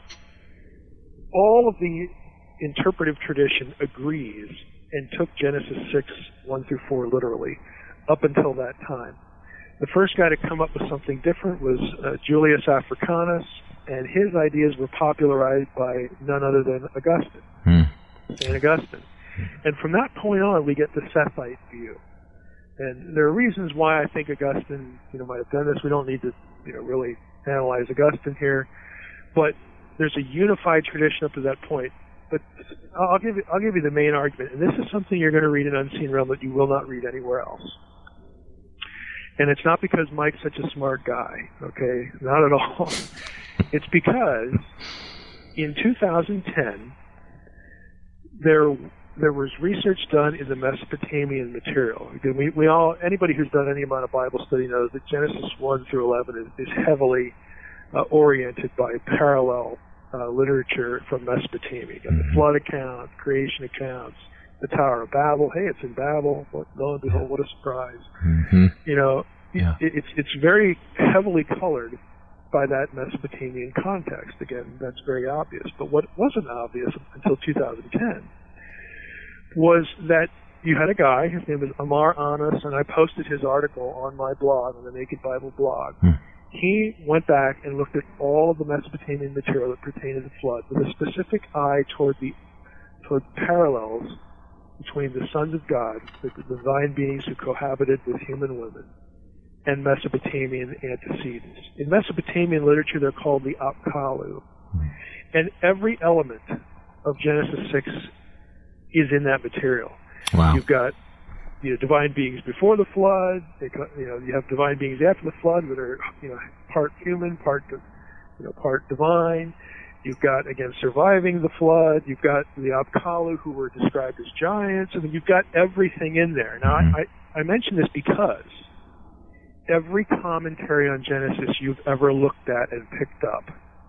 all of the interpretive tradition agrees and took Genesis six, one through four literally, up until that time. The first guy to come up with something different was uh, Julius Africanus, and his ideas were popularized by none other than Augustine, mm. Saint Augustine. And from that point on, we get the Sethite view. And there are reasons why I think Augustine, you know, might have done this. We don't need to, you know, really analyze Augustine here, but there's a unified tradition up to that point. But I'll give you, I'll give you the main argument, and this is something you're going to read in Unseen Realm that you will not read anywhere else. And it's not because Mike's such a smart guy, okay? Not at all. It's because in two thousand ten, there there was research done in the Mesopotamian material. We, we all, anybody who's done any amount of Bible study knows that Genesis one through eleven is, is heavily uh, oriented by parallel uh, literature from Mesopotamia. You got the flood account, creation accounts, the Tower of Babel. Hey, it's in Babel. Lo and behold, what a surprise. Mm-hmm. You know, Yeah. It, it's it's very heavily colored by that Mesopotamian context. Again, that's very obvious. But what wasn't obvious until two thousand ten was that you had a guy, his name is Amar Anas, and I posted his article on my blog, on the Naked Bible blog. Hmm. He went back and looked at all of the Mesopotamian material that pertained to the flood with a specific eye toward the toward parallels between the sons of God, the, the divine beings who cohabited with human women, and Mesopotamian antecedents. In Mesopotamian literature, they're called the Apkallu. And every element of Genesis six is in that material. Wow. You've got you know, divine beings before the flood. They, you know, you have divine beings after the flood that are you know part human, part you know part divine. You've got again surviving the flood. You've got the Apkallu who were described as giants. I mean, you've got everything in there. Now, mm-hmm. I, I I mention this because every commentary on Genesis you've ever looked at and picked up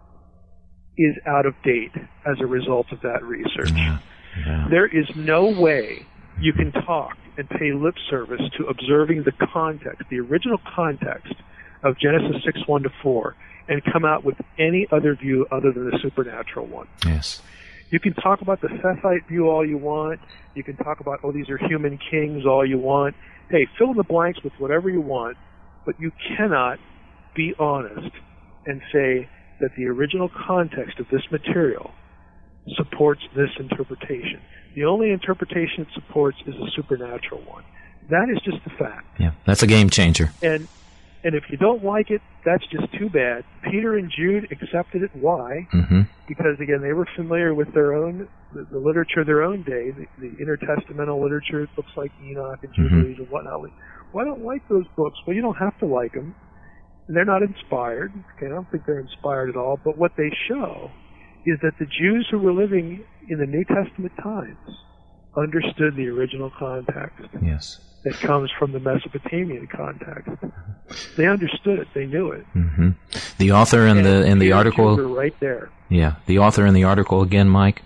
is out of date as a result of that research. Yeah. Yeah. There is no way you can talk and pay lip service to observing the context, the original context of Genesis six, one to four, and come out with any other view other than the supernatural one. Yes. You can talk about the Sethite view all you want. You can talk about, oh, these are human kings all you want. Hey, fill in the blanks with whatever you want, but you cannot be honest and say that the original context of this material supports this interpretation. The only interpretation it supports is a supernatural one. That is just a fact. Yeah, that's a game changer. And and if you don't like it, that's just too bad. Peter and Jude accepted it. Why? Mm-hmm. Because, again, they were familiar with their own, the, the literature of their own day, the, the intertestamental literature, books like Enoch and Jubilees mm-hmm. and whatnot. Well, I don't like those books. Well, you don't have to like them. They're not inspired. Okay, I don't think they're inspired at all. But what they show is that the Jews who were living in the New Testament times understood the original context. Yes. That comes from the Mesopotamian context. They understood it. They knew it. Mm-hmm. The author in and the in the article. Were right there. Yeah. The author in the article again, Mike.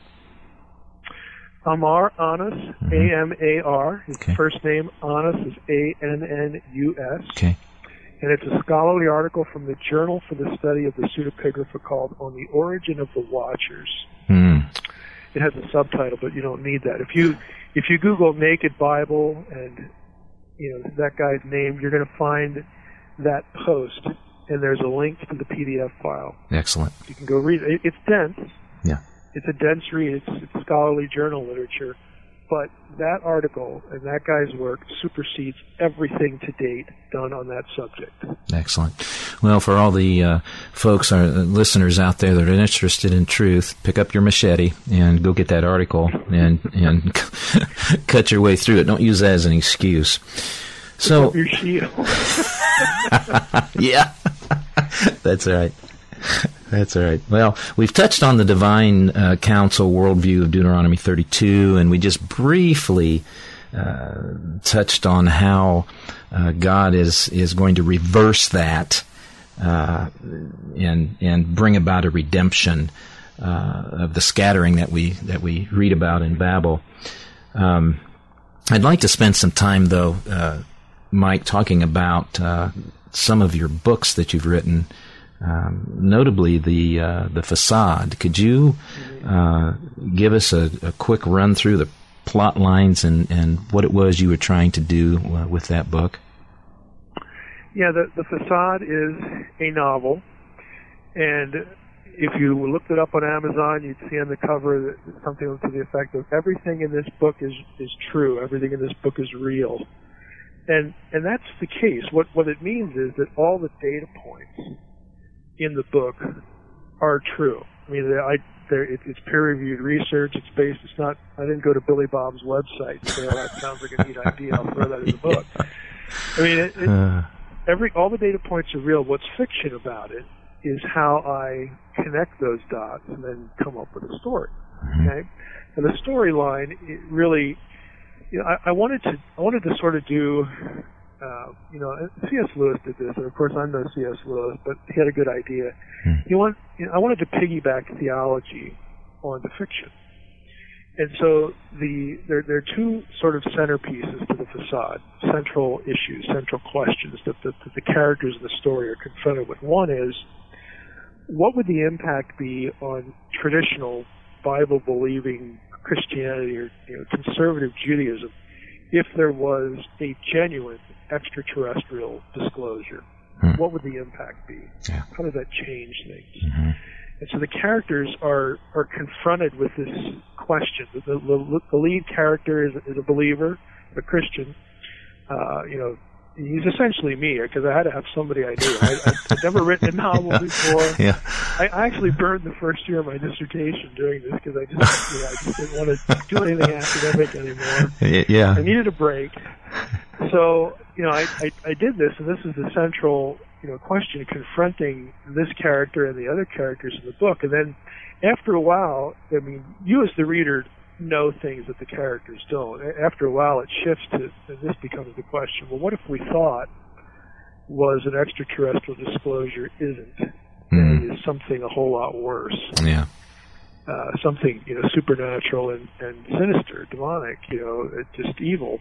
Amar Anas, mm-hmm. A M A R. His okay. first name Anas is A N N U S. Okay. And it's a scholarly article from the Journal for the Study of the Pseudepigrapha called "On the Origin of the Watchers." Mm. It has a subtitle, but you don't need that. If you if you Google Naked Bible and you know that guy's name, you're going to find that post, and there's a link to the P D F file. Excellent. You can go read it. It's dense. Yeah. It's a dense read. It's, it's scholarly journal literature. But that article and that guy's work supersedes everything to date done on that subject. Excellent. Well, for all the uh, folks, our listeners out there that are interested in truth, pick up your machete and go get that article and and cut your way through it. Don't use that as an excuse. So, pick up your shield. Yeah, that's all right. That's all right. Well, we've touched on the divine uh, counsel worldview of Deuteronomy thirty-two, and we just briefly uh, touched on how uh, God is is going to reverse that uh, and and bring about a redemption uh, of the scattering that we that we read about in Babel. Um, I'd like to spend some time, though, uh, Mike, talking about uh, some of your books that you've written. Um, notably the uh, the facade. Could you uh, give us a, a quick run through the plot lines and, and what it was you were trying to do uh, with that book? Yeah, the, the facade is a novel, and if you looked it up on Amazon, you'd see on the cover that something to the effect of everything in this book is, is true, everything in this book is real. And and that's the case. What what it means is that all the data points in the book are true. I mean, I, it, it's peer-reviewed research. It's based. It's not. I didn't go to Billy Bob's website and say, "Oh, that sounds like a neat idea. I'll throw that in the book." I mean, it, it, uh. every all the data points are real. What's fiction about it is how I connect those dots and then come up with a story. Okay, and the storyline it really, you know, I, I wanted to. I wanted to sort of do. Uh, you know, C S Lewis did this, and of course I'm no C S Lewis, but he had a good idea. Hmm. He want, you know, I wanted to piggyback theology onto fiction, And so the there, there are two sort of centerpieces to the facade, central issues, central questions that the, that the characters in the story are confronted with. One is, what would the impact be on traditional Bible-believing Christianity or you know, conservative Judaism if there was a genuine extraterrestrial disclosure? Hmm. What would the impact be? Yeah. How does that change things? Mm-hmm. And so the characters are, are confronted with this question. The, the, the lead character is, is a believer, a Christian. Uh, you know, he's essentially me, because I had to have somebody I knew. I, I, I'd never written a novel before. Yeah. I, I actually burned the first year of my dissertation doing this because I just, you know, I just didn't want to do anything academic anymore. Yeah. I needed a break. So, you know, I, I, I did this, and this is the central, you know, question confronting this character and the other characters in the book. And then after a while, I mean, you as the reader know things that the characters don't. After a while, it shifts to, and this becomes the question, well, what if we thought was an extraterrestrial disclosure isn't, mm. and is something a whole lot worse? Yeah. Uh, something, you know, supernatural and, and sinister, demonic, you know, just evil.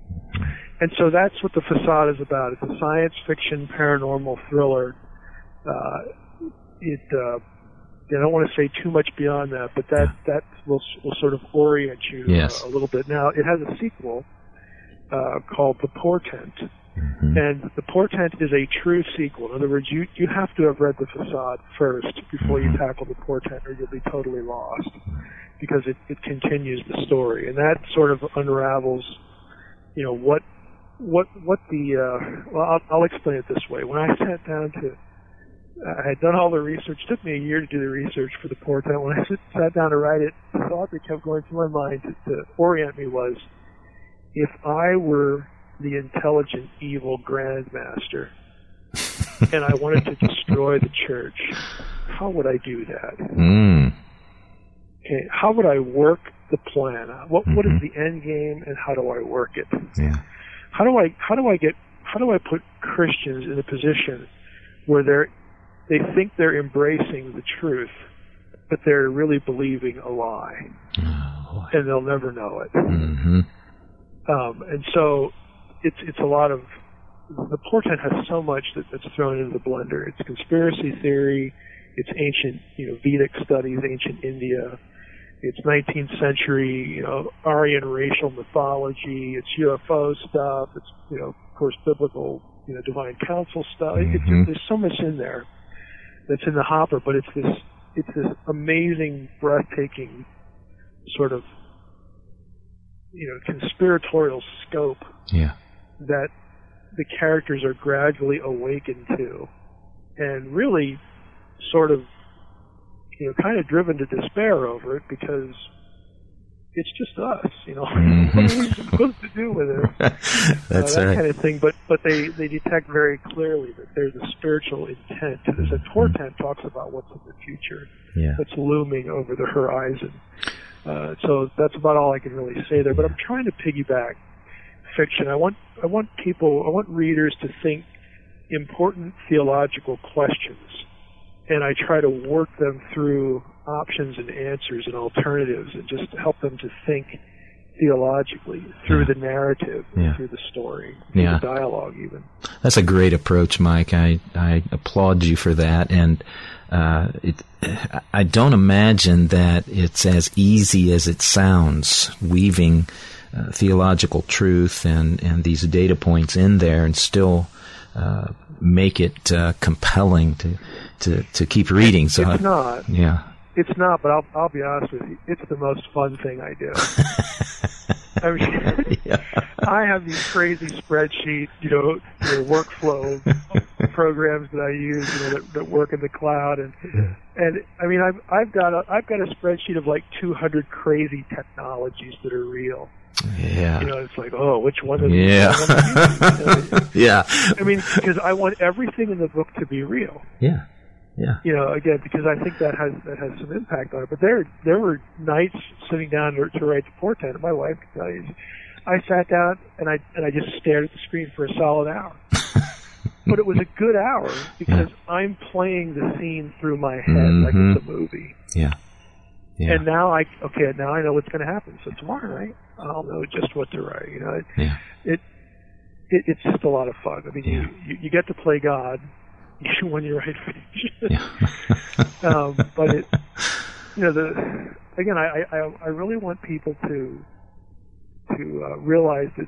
And so that's what the facade is about. It's a science fiction paranormal thriller. Uh, it, uh, I don't want to say too much beyond that, but that, yeah. that will, will sort of orient you yes. uh, a little bit. Now, it has a sequel uh, called The Portent. Mm-hmm. And The Portent is a true sequel. In other words, you, you have to have read The Facade first before mm-hmm. you tackle The Portent, or you'll be totally lost, because it, it continues the story. And that sort of unravels, you know, what what what the uh well I'll, I'll explain it this way. When I sat down to I had done all the research. It took me a year to do the research for The Portent. When I sit, sat down to write it, the thought that kept going through my mind to, to orient me was, if I were the intelligent evil grandmaster and I wanted to destroy the church, how would I do that? Mm. Okay, how would I work the plan? What mm-hmm. what is the end game, and how do I work it? Yeah. How do I how do I get how do I put Christians in a position where they're they think they're embracing the truth, but they're really believing a lie, oh, and they'll never know it. Mm-hmm. Um, and so it's it's a lot of The Portent has so much that, that's thrown into the blender. It's conspiracy theory, it's ancient you know Vedic studies, ancient India. It's nineteenth century, you know, Aryan racial mythology. It's U F O stuff. It's, you know, of course, biblical, you know, divine council stuff. Mm-hmm. It, there's so much in there that's in the hopper, but it's this, it's this amazing, breathtaking sort of, you know, conspiratorial scope yeah. that the characters are gradually awakened to, and really sort of, you know, kind of driven to despair over it, because it's just us, you know. Mm-hmm. What are we supposed to do with it? That's uh, that right. kind of thing. But but they, they detect very clearly that there's a spiritual intent to this. And Portent talks about what's in the future yeah. that's looming over the horizon. Uh, so that's about all I can really say there. But I'm trying to piggyback fiction. I want I want people, I want readers to think important theological questions, and I try to work them through options and answers and alternatives, and just help them to think theologically through yeah. the narrative, yeah. through the story, through yeah. the dialogue even. That's a great approach, Mike. I, I applaud you for that. And uh, it, I don't imagine that it's as easy as it sounds, weaving uh, theological truth and, and these data points in there and still uh, make it uh, compelling to, to, to keep reading. So it's I, not. Yeah. It's not, but I'll, I'll be honest with you. It's the most fun thing I do. I mean, yeah. I have these crazy spreadsheet, you know, you know workflow programs that I use, you know, that, that work in the cloud, and yeah. and I mean, I've I've got a I've got a spreadsheet of like two hundred crazy technologies that are real. Yeah. You know, it's like, oh, which one is yeah. it? yeah. I mean, because I want everything in the book to be real. Yeah. Yeah. You know, again, because I think that has that has some impact on it. But there there were nights sitting down to, to write The Portent, and my wife could tell you, I sat down and I and I just stared at the screen for a solid hour. But it was a good hour because yeah. I'm playing the scene through my head mm-hmm. like it's a movie. Yeah. Yeah. And now I okay now I know what's going to happen. So tomorrow night I'll know just what to write. You know, it, yeah. it, it it's just a lot of fun. I mean, Yeah. you, you get to play God when you write fiction. Yeah. um, but it, you know, the again, I, I I really want people to to uh, realize that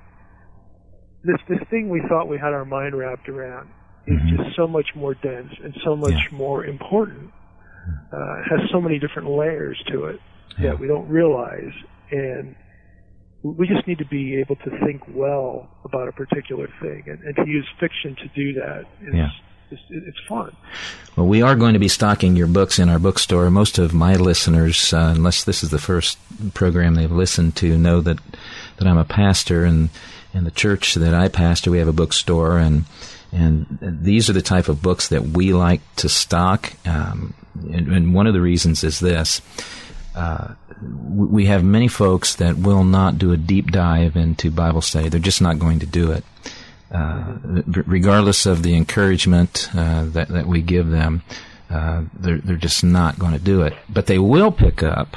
this this thing we thought we had our mind wrapped around is mm-hmm. just so much more dense and so much Yeah. more important. Uh, it has so many different layers to it Yeah. that we don't realize, and we just need to be able to think well about a particular thing, and, and to use fiction to do that is Yeah. it's, it's fun. Well, we are going to be stocking your books in our bookstore. Most of my listeners, uh, unless this is the first program they've listened to, know that, that I'm a pastor, and in the church that I pastor, we have a bookstore, and and these are the type of books that we like to stock. Um, and, and one of the reasons is this. Uh, we have many folks that will not do a deep dive into Bible study. They're just not going to do it. Uh, regardless of the encouragement uh, that, that we give them, uh, they're, they're just not going to do it. But they will pick up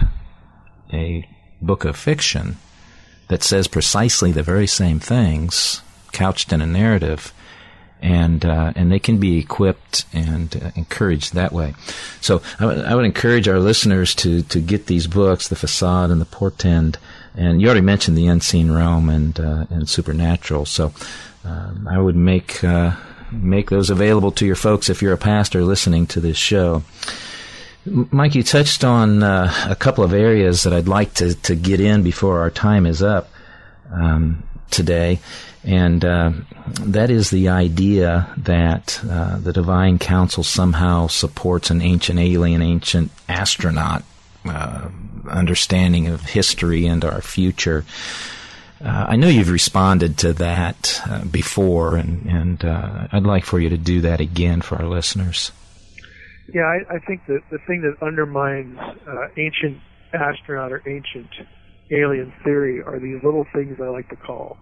a book of fiction that says precisely the very same things, couched in a narrative, and uh, and they can be equipped and uh, encouraged that way. So I, w- I would encourage our listeners to, to get these books, The Facade and The Portend, and you already mentioned The Unseen Realm and uh, and Supernatural. So um, I would make uh, make those available to your folks if you're a pastor listening to this show. Mike, you touched on uh, a couple of areas that I'd like to, to get in before our time is up um, today, and uh, that is the idea that uh, the divine counsel somehow supports an ancient alien, ancient astronaut uh, understanding of history and our future. Uh, I know you've responded to that uh, before, and, and uh, I'd like for you to do that again for our listeners. Yeah, I, I think that the thing that undermines uh, ancient astronaut or ancient alien theory are these little things I like to call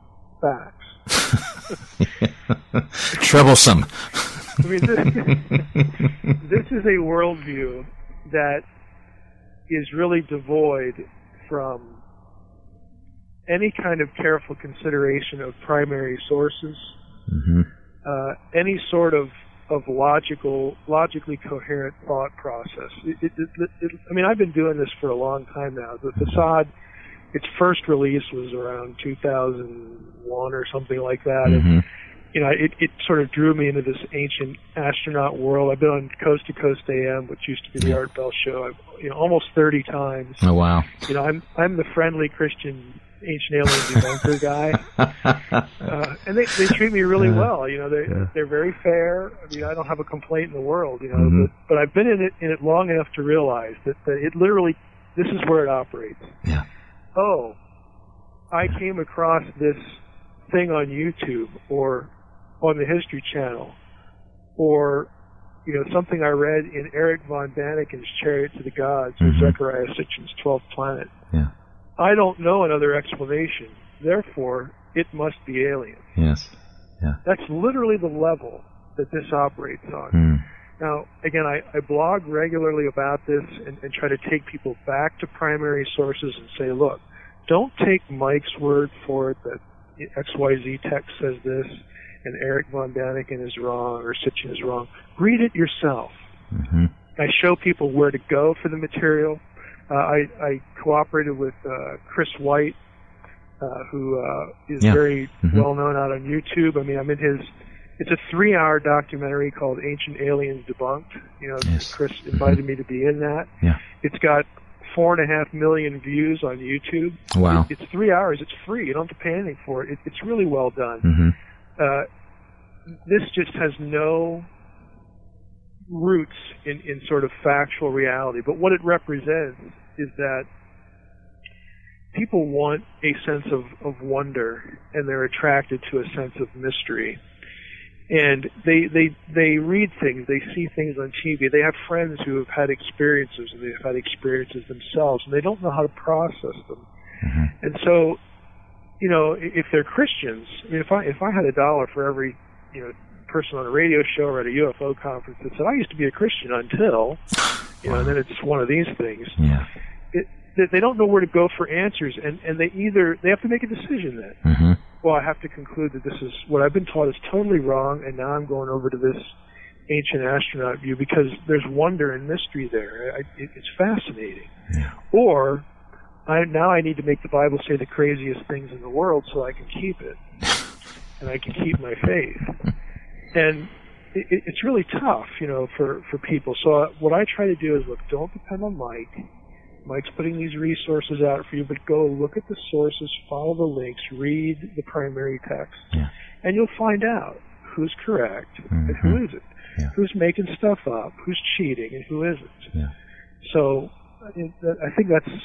facts. Troublesome. I mean, this, this is a worldview that is really devoid from any kind of careful consideration of primary sources, mm-hmm. uh, any sort of of logical, logically coherent thought process. It, it, it, it, I mean, I've been doing this for a long time now. The Facade, its first release was around two thousand one or something like that. Mm-hmm. And, you know, it, it sort of drew me into this ancient astronaut world. I've been on Coast to Coast A M, which used to be the yeah. Art Bell show, I've, you know, almost thirty times. Oh, wow. You know, I'm I'm the friendly Christian ancient alien debunker guy, uh, and they they treat me really yeah. well. You know, they yeah. they're very fair. I mean, I don't have a complaint in the world. You know, mm-hmm. but, but I've been in it in it long enough to realize that, that it literally this is where it operates. Yeah. Oh, I came across this thing on YouTube or on the History Channel, or you know something I read in Eric von Daniken's Chariots of the Gods or mm-hmm. Zechariah Sitchin's Twelfth Planet. Yeah. I don't know another explanation. Therefore, it must be alien. Yes. Yeah. That's literally the level that this operates on. Mm. Now, again, I, I blog regularly about this and, and try to take people back to primary sources and say, look, don't take Mike's word for it that X Y Z text says this and Eric von Daniken is wrong or Sitchin is wrong. Read it yourself. Mm-hmm. I show people where to go for the material. Uh, I, I cooperated with uh, Chris White, uh, who uh, is yeah. very mm-hmm. well known out on YouTube. I mean, I'm in his. It's a three-hour documentary called Ancient Aliens Debunked. You know, yes. Chris invited mm-hmm. me to be in that. Yeah. It's got four and a half million views on YouTube. Wow. It, it's three hours. It's free. You don't have to pay anything for it. it it's really well done. Mm-hmm. Uh, this just has no roots in, in sort of factual reality. But what it represents is that people want a sense of, of wonder, and they're attracted to a sense of mystery. And they, they, they read things, they see things on T V, they have friends who have had experiences, and they've had experiences themselves, and they don't know how to process them. Mm-hmm. And so, you know, if they're Christians, I mean, if I, if I had a dollar for every, you know, person on a radio show or at a U F O conference that said, I used to be a Christian until, you know, and then it's one of these things. Yeah. It, they, they don't know where to go for answers, and, and they either they have to make a decision then. Mm-hmm. Well, I have to conclude that this is what I've been taught is totally wrong, and now I'm going over to this ancient astronaut view because there's wonder and mystery there. I, it, it's fascinating. Yeah. Or I, now I need to make the Bible say the craziest things in the world so I can keep it, and I can keep my faith. And it, it's really tough, you know, for, for people. So what I try to do is, look, don't depend on Mike. Mike's putting these resources out for you, but go look at the sources, follow the links, read the primary text, yeah. and you'll find out who's correct mm-hmm. and who isn't, yeah. who's making stuff up, who's cheating, and who isn't. Yeah. So it, I think that's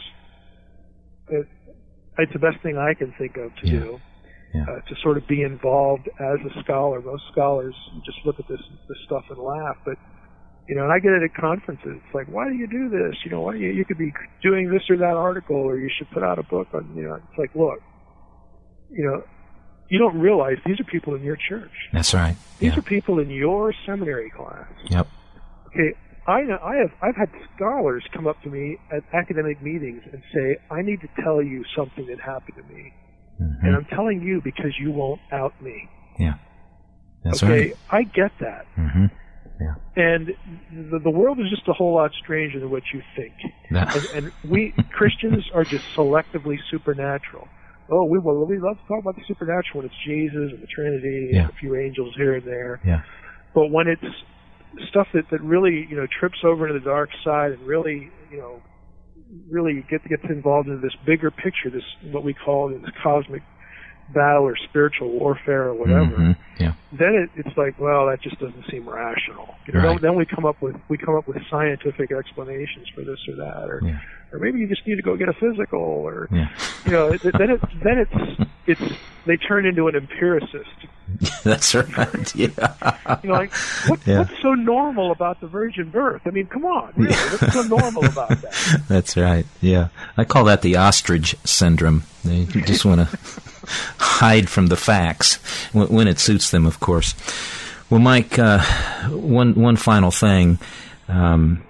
it, it's the best thing I can think of to yeah. do, yeah. uh, to sort of be involved as a scholar. Most scholars just look at this this stuff and laugh, but you know, and I get it at conferences. It's like, why do you do this? You know, why you, you could be doing this or that article, or you should put out a book on, you know, it's like, look, you know, you don't realize these are people in your church. That's right. These yeah. are people in your seminary class. Yep. Okay, I know, I have, I've had scholars come up to me at academic meetings and say, I need to tell you something that happened to me. Mm-hmm. And I'm telling you because you won't out me. Yeah. That's okay, right. I get that. Mm-hmm. Yeah. And the, the world is just a whole lot stranger than what you think. Yeah. And, and we Christians are just selectively supernatural. Oh, we well, we love to talk about the supernatural when it's Jesus and the Trinity yeah. and a few angels here and there. Yeah. But when it's stuff that, that really, you know, trips over into the dark side and really, you know, really get gets involved in this bigger picture, this what we call this cosmic battle or spiritual warfare or whatever, mm-hmm. yeah. then it, it's like, well, that just doesn't seem rational. You know, right. then, then we come up with we come up with scientific explanations for this or that, or yeah. or maybe you just need to go get a physical, or yeah. you know, it, then it then it's it's they turn into an empiricist. That's right. Yeah. You know, like what, yeah. what's so normal about the virgin birth? I mean, come on, really, what's so normal about that? That's right. Yeah, I call that the ostrich syndrome. They just want to hide from the facts when, when it suits them, of course. Well, Mike, uh, one one final thing, um,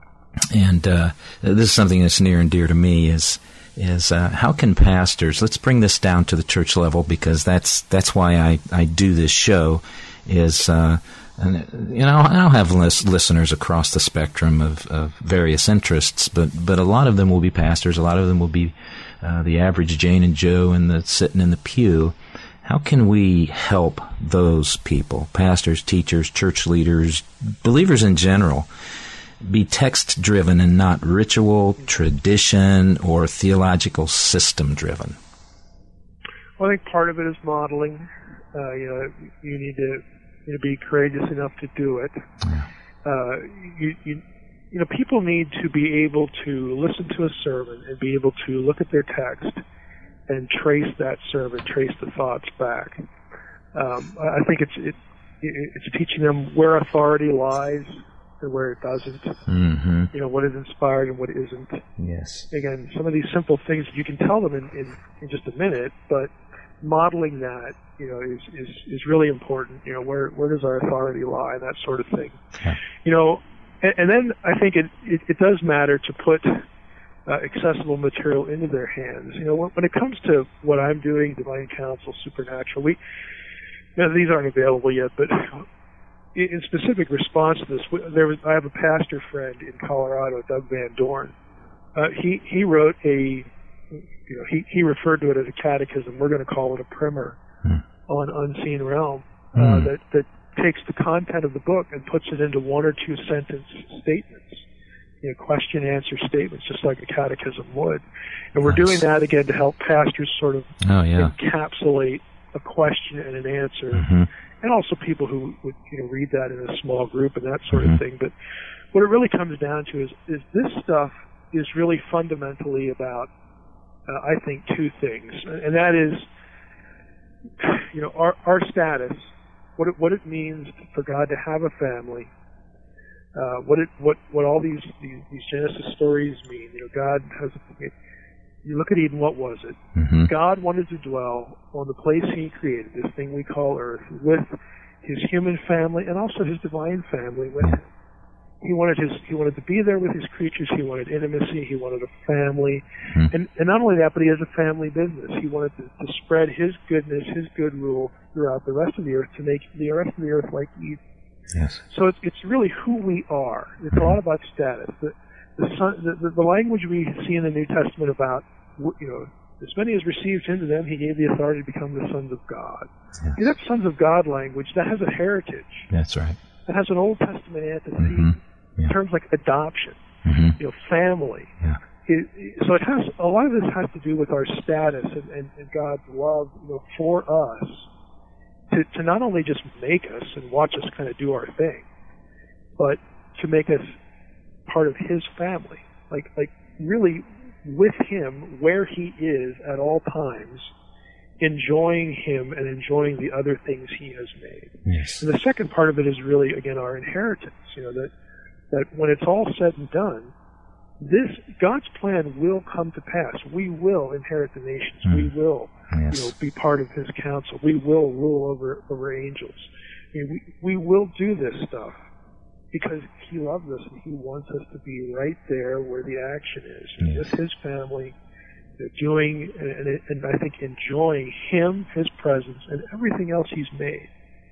and uh, this is something that's near and dear to me, is is uh, how can pastors, let's bring this down to the church level, because that's that's why I, I do this show, is, uh, and, you know, I'll have lis- listeners across the spectrum of, of various interests, but, but a lot of them will be pastors, a lot of them will be uh, the average Jane and Joe and the sitting in the pew. How can we help those people, pastors, teachers, church leaders, believers in general, be text-driven and not ritual, tradition, or theological system-driven? Well, I think part of it is modeling. Uh, you know, you need to you know, be courageous enough to do it. Yeah. Uh, you, you, you know, people need to be able to listen to a sermon and be able to look at their text and trace that sermon, trace the thoughts back. Um, I think it's it, it's teaching them where authority lies and where it doesn't. Mm-hmm. You know, what is inspired and what isn't. Yes. Again, some of these simple things you can tell them in, in, in just a minute, but modeling that, you know, is, is, is really important. You know, where where does our authority lie, that sort of thing. Yeah. You know, and, and then I think it, it, it does matter to put uh, accessible material into their hands. You know, when, when it comes to what I'm doing, Divine Counsel, Supernatural, we, you know, these aren't available yet, but in specific response to this, there was, I have a pastor friend in Colorado, Doug Van Dorn. Uh, he he wrote a, you know, he he referred to it as a catechism. We're going to call it a primer mm. on Unseen Realm uh, mm. that that takes the content of the book and puts it into one or two sentence statements, you know, question answer statements, just like a catechism would. And we're nice. doing that again to help pastors sort of oh, yeah. encapsulate a question and an answer. Mm-hmm. And also people who would, you know, read that in a small group and that sort mm-hmm. of thing. But what it really comes down to is, is this stuff is really fundamentally about, uh, I think, two things. And that is, you know, our, our status, what it, what it means for God to have a family, uh, what it, what, what all these, these, these Genesis stories mean. You know, God has, you look at Eden, what was it? Mm-hmm. God wanted to dwell on the place He created, this thing we call Earth, with His human family and also His divine family with Him. He wanted his he wanted to be there with his creatures. He wanted intimacy. He wanted a family, mm-hmm. and and not only that, but he has a family business. He wanted to, to spread his goodness, his good rule throughout the rest of the earth to make the rest of the earth like Eden. Yes. So it's it's really who we are. It's a lot about status. The the, son, the the language we see in the New Testament about, you know, as many as received him, to them he gave the authority to become the sons of God. Yes. See, that sons of God language, that has a heritage. That's right. It has an Old Testament antecedent. Mm-hmm. Yeah. Terms like adoption, mm-hmm. you know, family. Yeah. It, it, so it has a lot of this has to do with our status and, and, and God's love, you know, for us to to not only just make us and watch us kind of do our thing, but to make us part of His family, like like really with Him where He is at all times, enjoying Him and enjoying the other things He has made. Yes. And the second part of it is really, again, our inheritance. You know, that that when it's all said and done, this God's plan will come to pass. We will inherit the nations. Mm. We will, yes. you know, be part of His council. We will rule over over angels. I mean, we we will do this stuff because He loves us and He wants us to be right there where the action is, yes. with His family, doing and, and I think enjoying Him, His presence, and everything else He's made.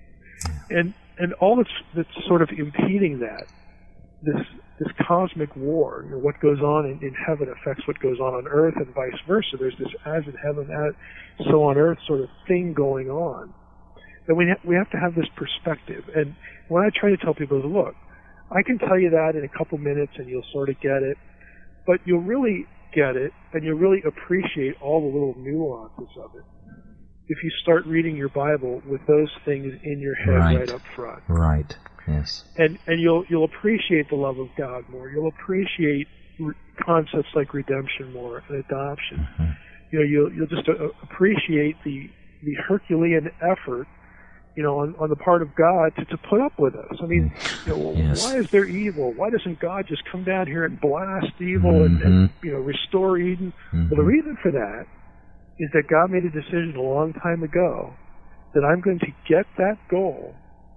And and all that's that's sort of impeding that, this this cosmic war, you know, what goes on in, in heaven affects what goes on on earth and vice versa. There's this as in heaven, as so on earth sort of thing going on. And we ha- we have to have this perspective. And what I try to tell people is, look, I can tell you that in a couple minutes and you'll sort of get it, but you'll really get it and you'll really appreciate all the little nuances of it if you start reading your Bible with those things in your head right, right up front. Right. Yes. And and you'll you'll appreciate the love of God more. You'll appreciate re- concepts like redemption more and adoption. Mm-hmm. You know, you'll you'll just uh, appreciate the the Herculean effort, you know, on, on the part of God to, to put up with us. I mean, you know, yes. why is there evil? Why doesn't God just come down here and blast evil mm-hmm. and, and you know restore Eden? Mm-hmm. Well, the reason for that is that God made a decision a long time ago that I'm going to get that goal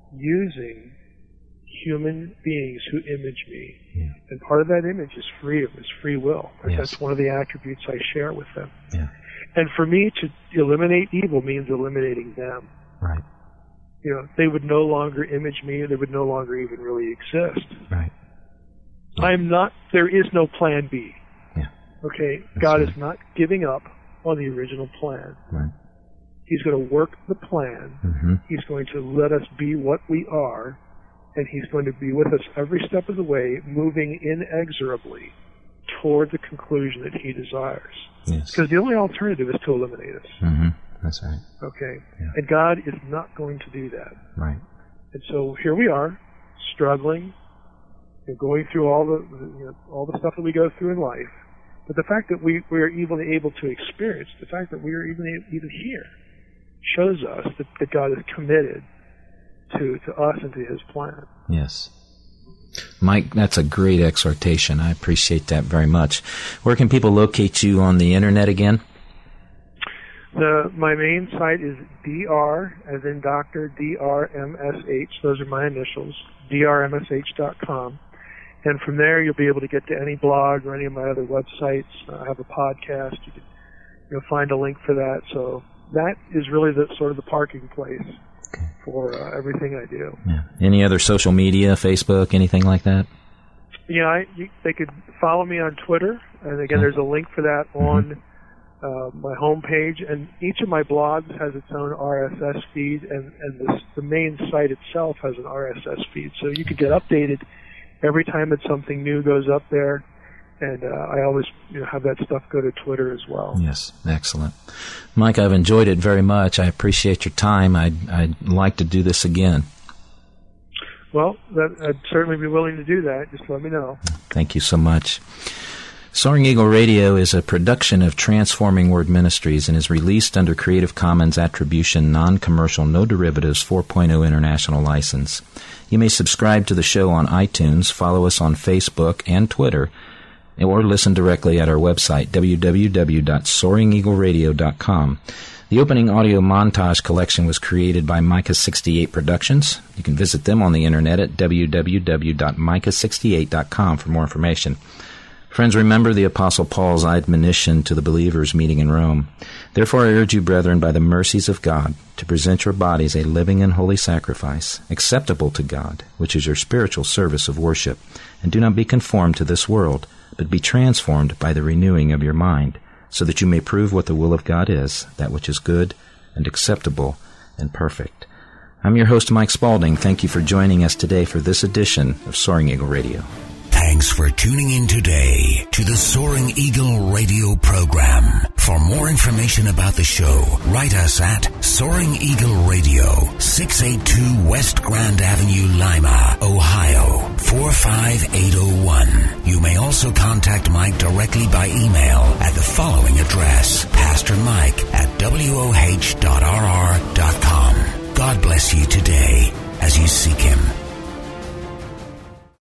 using human beings who image me. Yeah. And part of that image is freedom, is free will. Yes. That's one of the attributes I share with them. Yeah. And for me to eliminate evil means eliminating them. Right. You know, they would no longer image me, they would no longer even really exist. Right. Yeah. I'm not, there is no plan B. Yeah. Okay? That's God right. is not giving up on the original plan. Right. He's going to work the plan. Mm-hmm. He's going to let us be what we are, and He's going to be with us every step of the way, moving inexorably toward the conclusion that He desires. Yes. Because the only alternative is to eliminate us. Mm-hmm. That's right. Okay? Yeah. And God is not going to do that. Right. And so here we are, struggling, you know, going through all the you know, all the stuff that we go through in life. But the fact that we, we are even able to experience, the fact that we are even even here, shows us that, that God is committed to, to us and to His plan. Yes. Mike, that's a great exhortation. I appreciate that very much. Where can people locate you on the internet again? The, my main site is Dr, as in Doctor, D R M S H. Those are my initials, D R M S H dot com. And from there, you'll be able to get to any blog or any of my other websites. I have a podcast. You can you'll find a link for that. So that is really the sort of the parking place okay. for uh, everything I do. Yeah. Any other social media, Facebook, anything like that? Yeah, I, you, they could follow me on Twitter. And again, okay. there's a link for that on mm-hmm. Uh, my homepage, and each of my blogs has its own R S S feed, and, and the, the main site itself has an R S S feed, so you can get updated every time that something new goes up there, and uh, I always you know, have that stuff go to Twitter as well. Yes, excellent. Mike, I've enjoyed it very much. I appreciate your time. I'd, I'd like to do this again. Well, that, I'd certainly be willing to do that. Just let me know. Thank you so much. Soaring Eagle Radio is a production of Transforming Word Ministries and is released under Creative Commons Attribution, Non-Commercial, No Derivatives four point oh International License. You may subscribe to the show on iTunes, follow us on Facebook and Twitter, or listen directly at our website, w w w dot soaring eagle radio dot com. The opening audio montage collection was created by Micah sixty-eight Productions. You can visit them on the internet at w w w dot micah sixty-eight dot com for more information. Friends, remember the Apostle Paul's admonition to the believers meeting in Rome. Therefore I urge you, brethren, by the mercies of God, to present your bodies a living and holy sacrifice, acceptable to God, which is your spiritual service of worship. And do not be conformed to this world, but be transformed by the renewing of your mind, so that you may prove what the will of God is, that which is good and acceptable and perfect. I'm your host, Mike Spaulding. Thank you for joining us today for this edition of Soaring Eagle Radio. Thanks for tuning in today to the Soaring Eagle Radio program. For more information about the show, write us at Soaring Eagle Radio, six eighty-two West Grand Avenue, Lima, Ohio, four five eight oh one. You may also contact Mike directly by email at the following address, pastor mike at w o h dot r r dot com. God bless you today as you seek Him.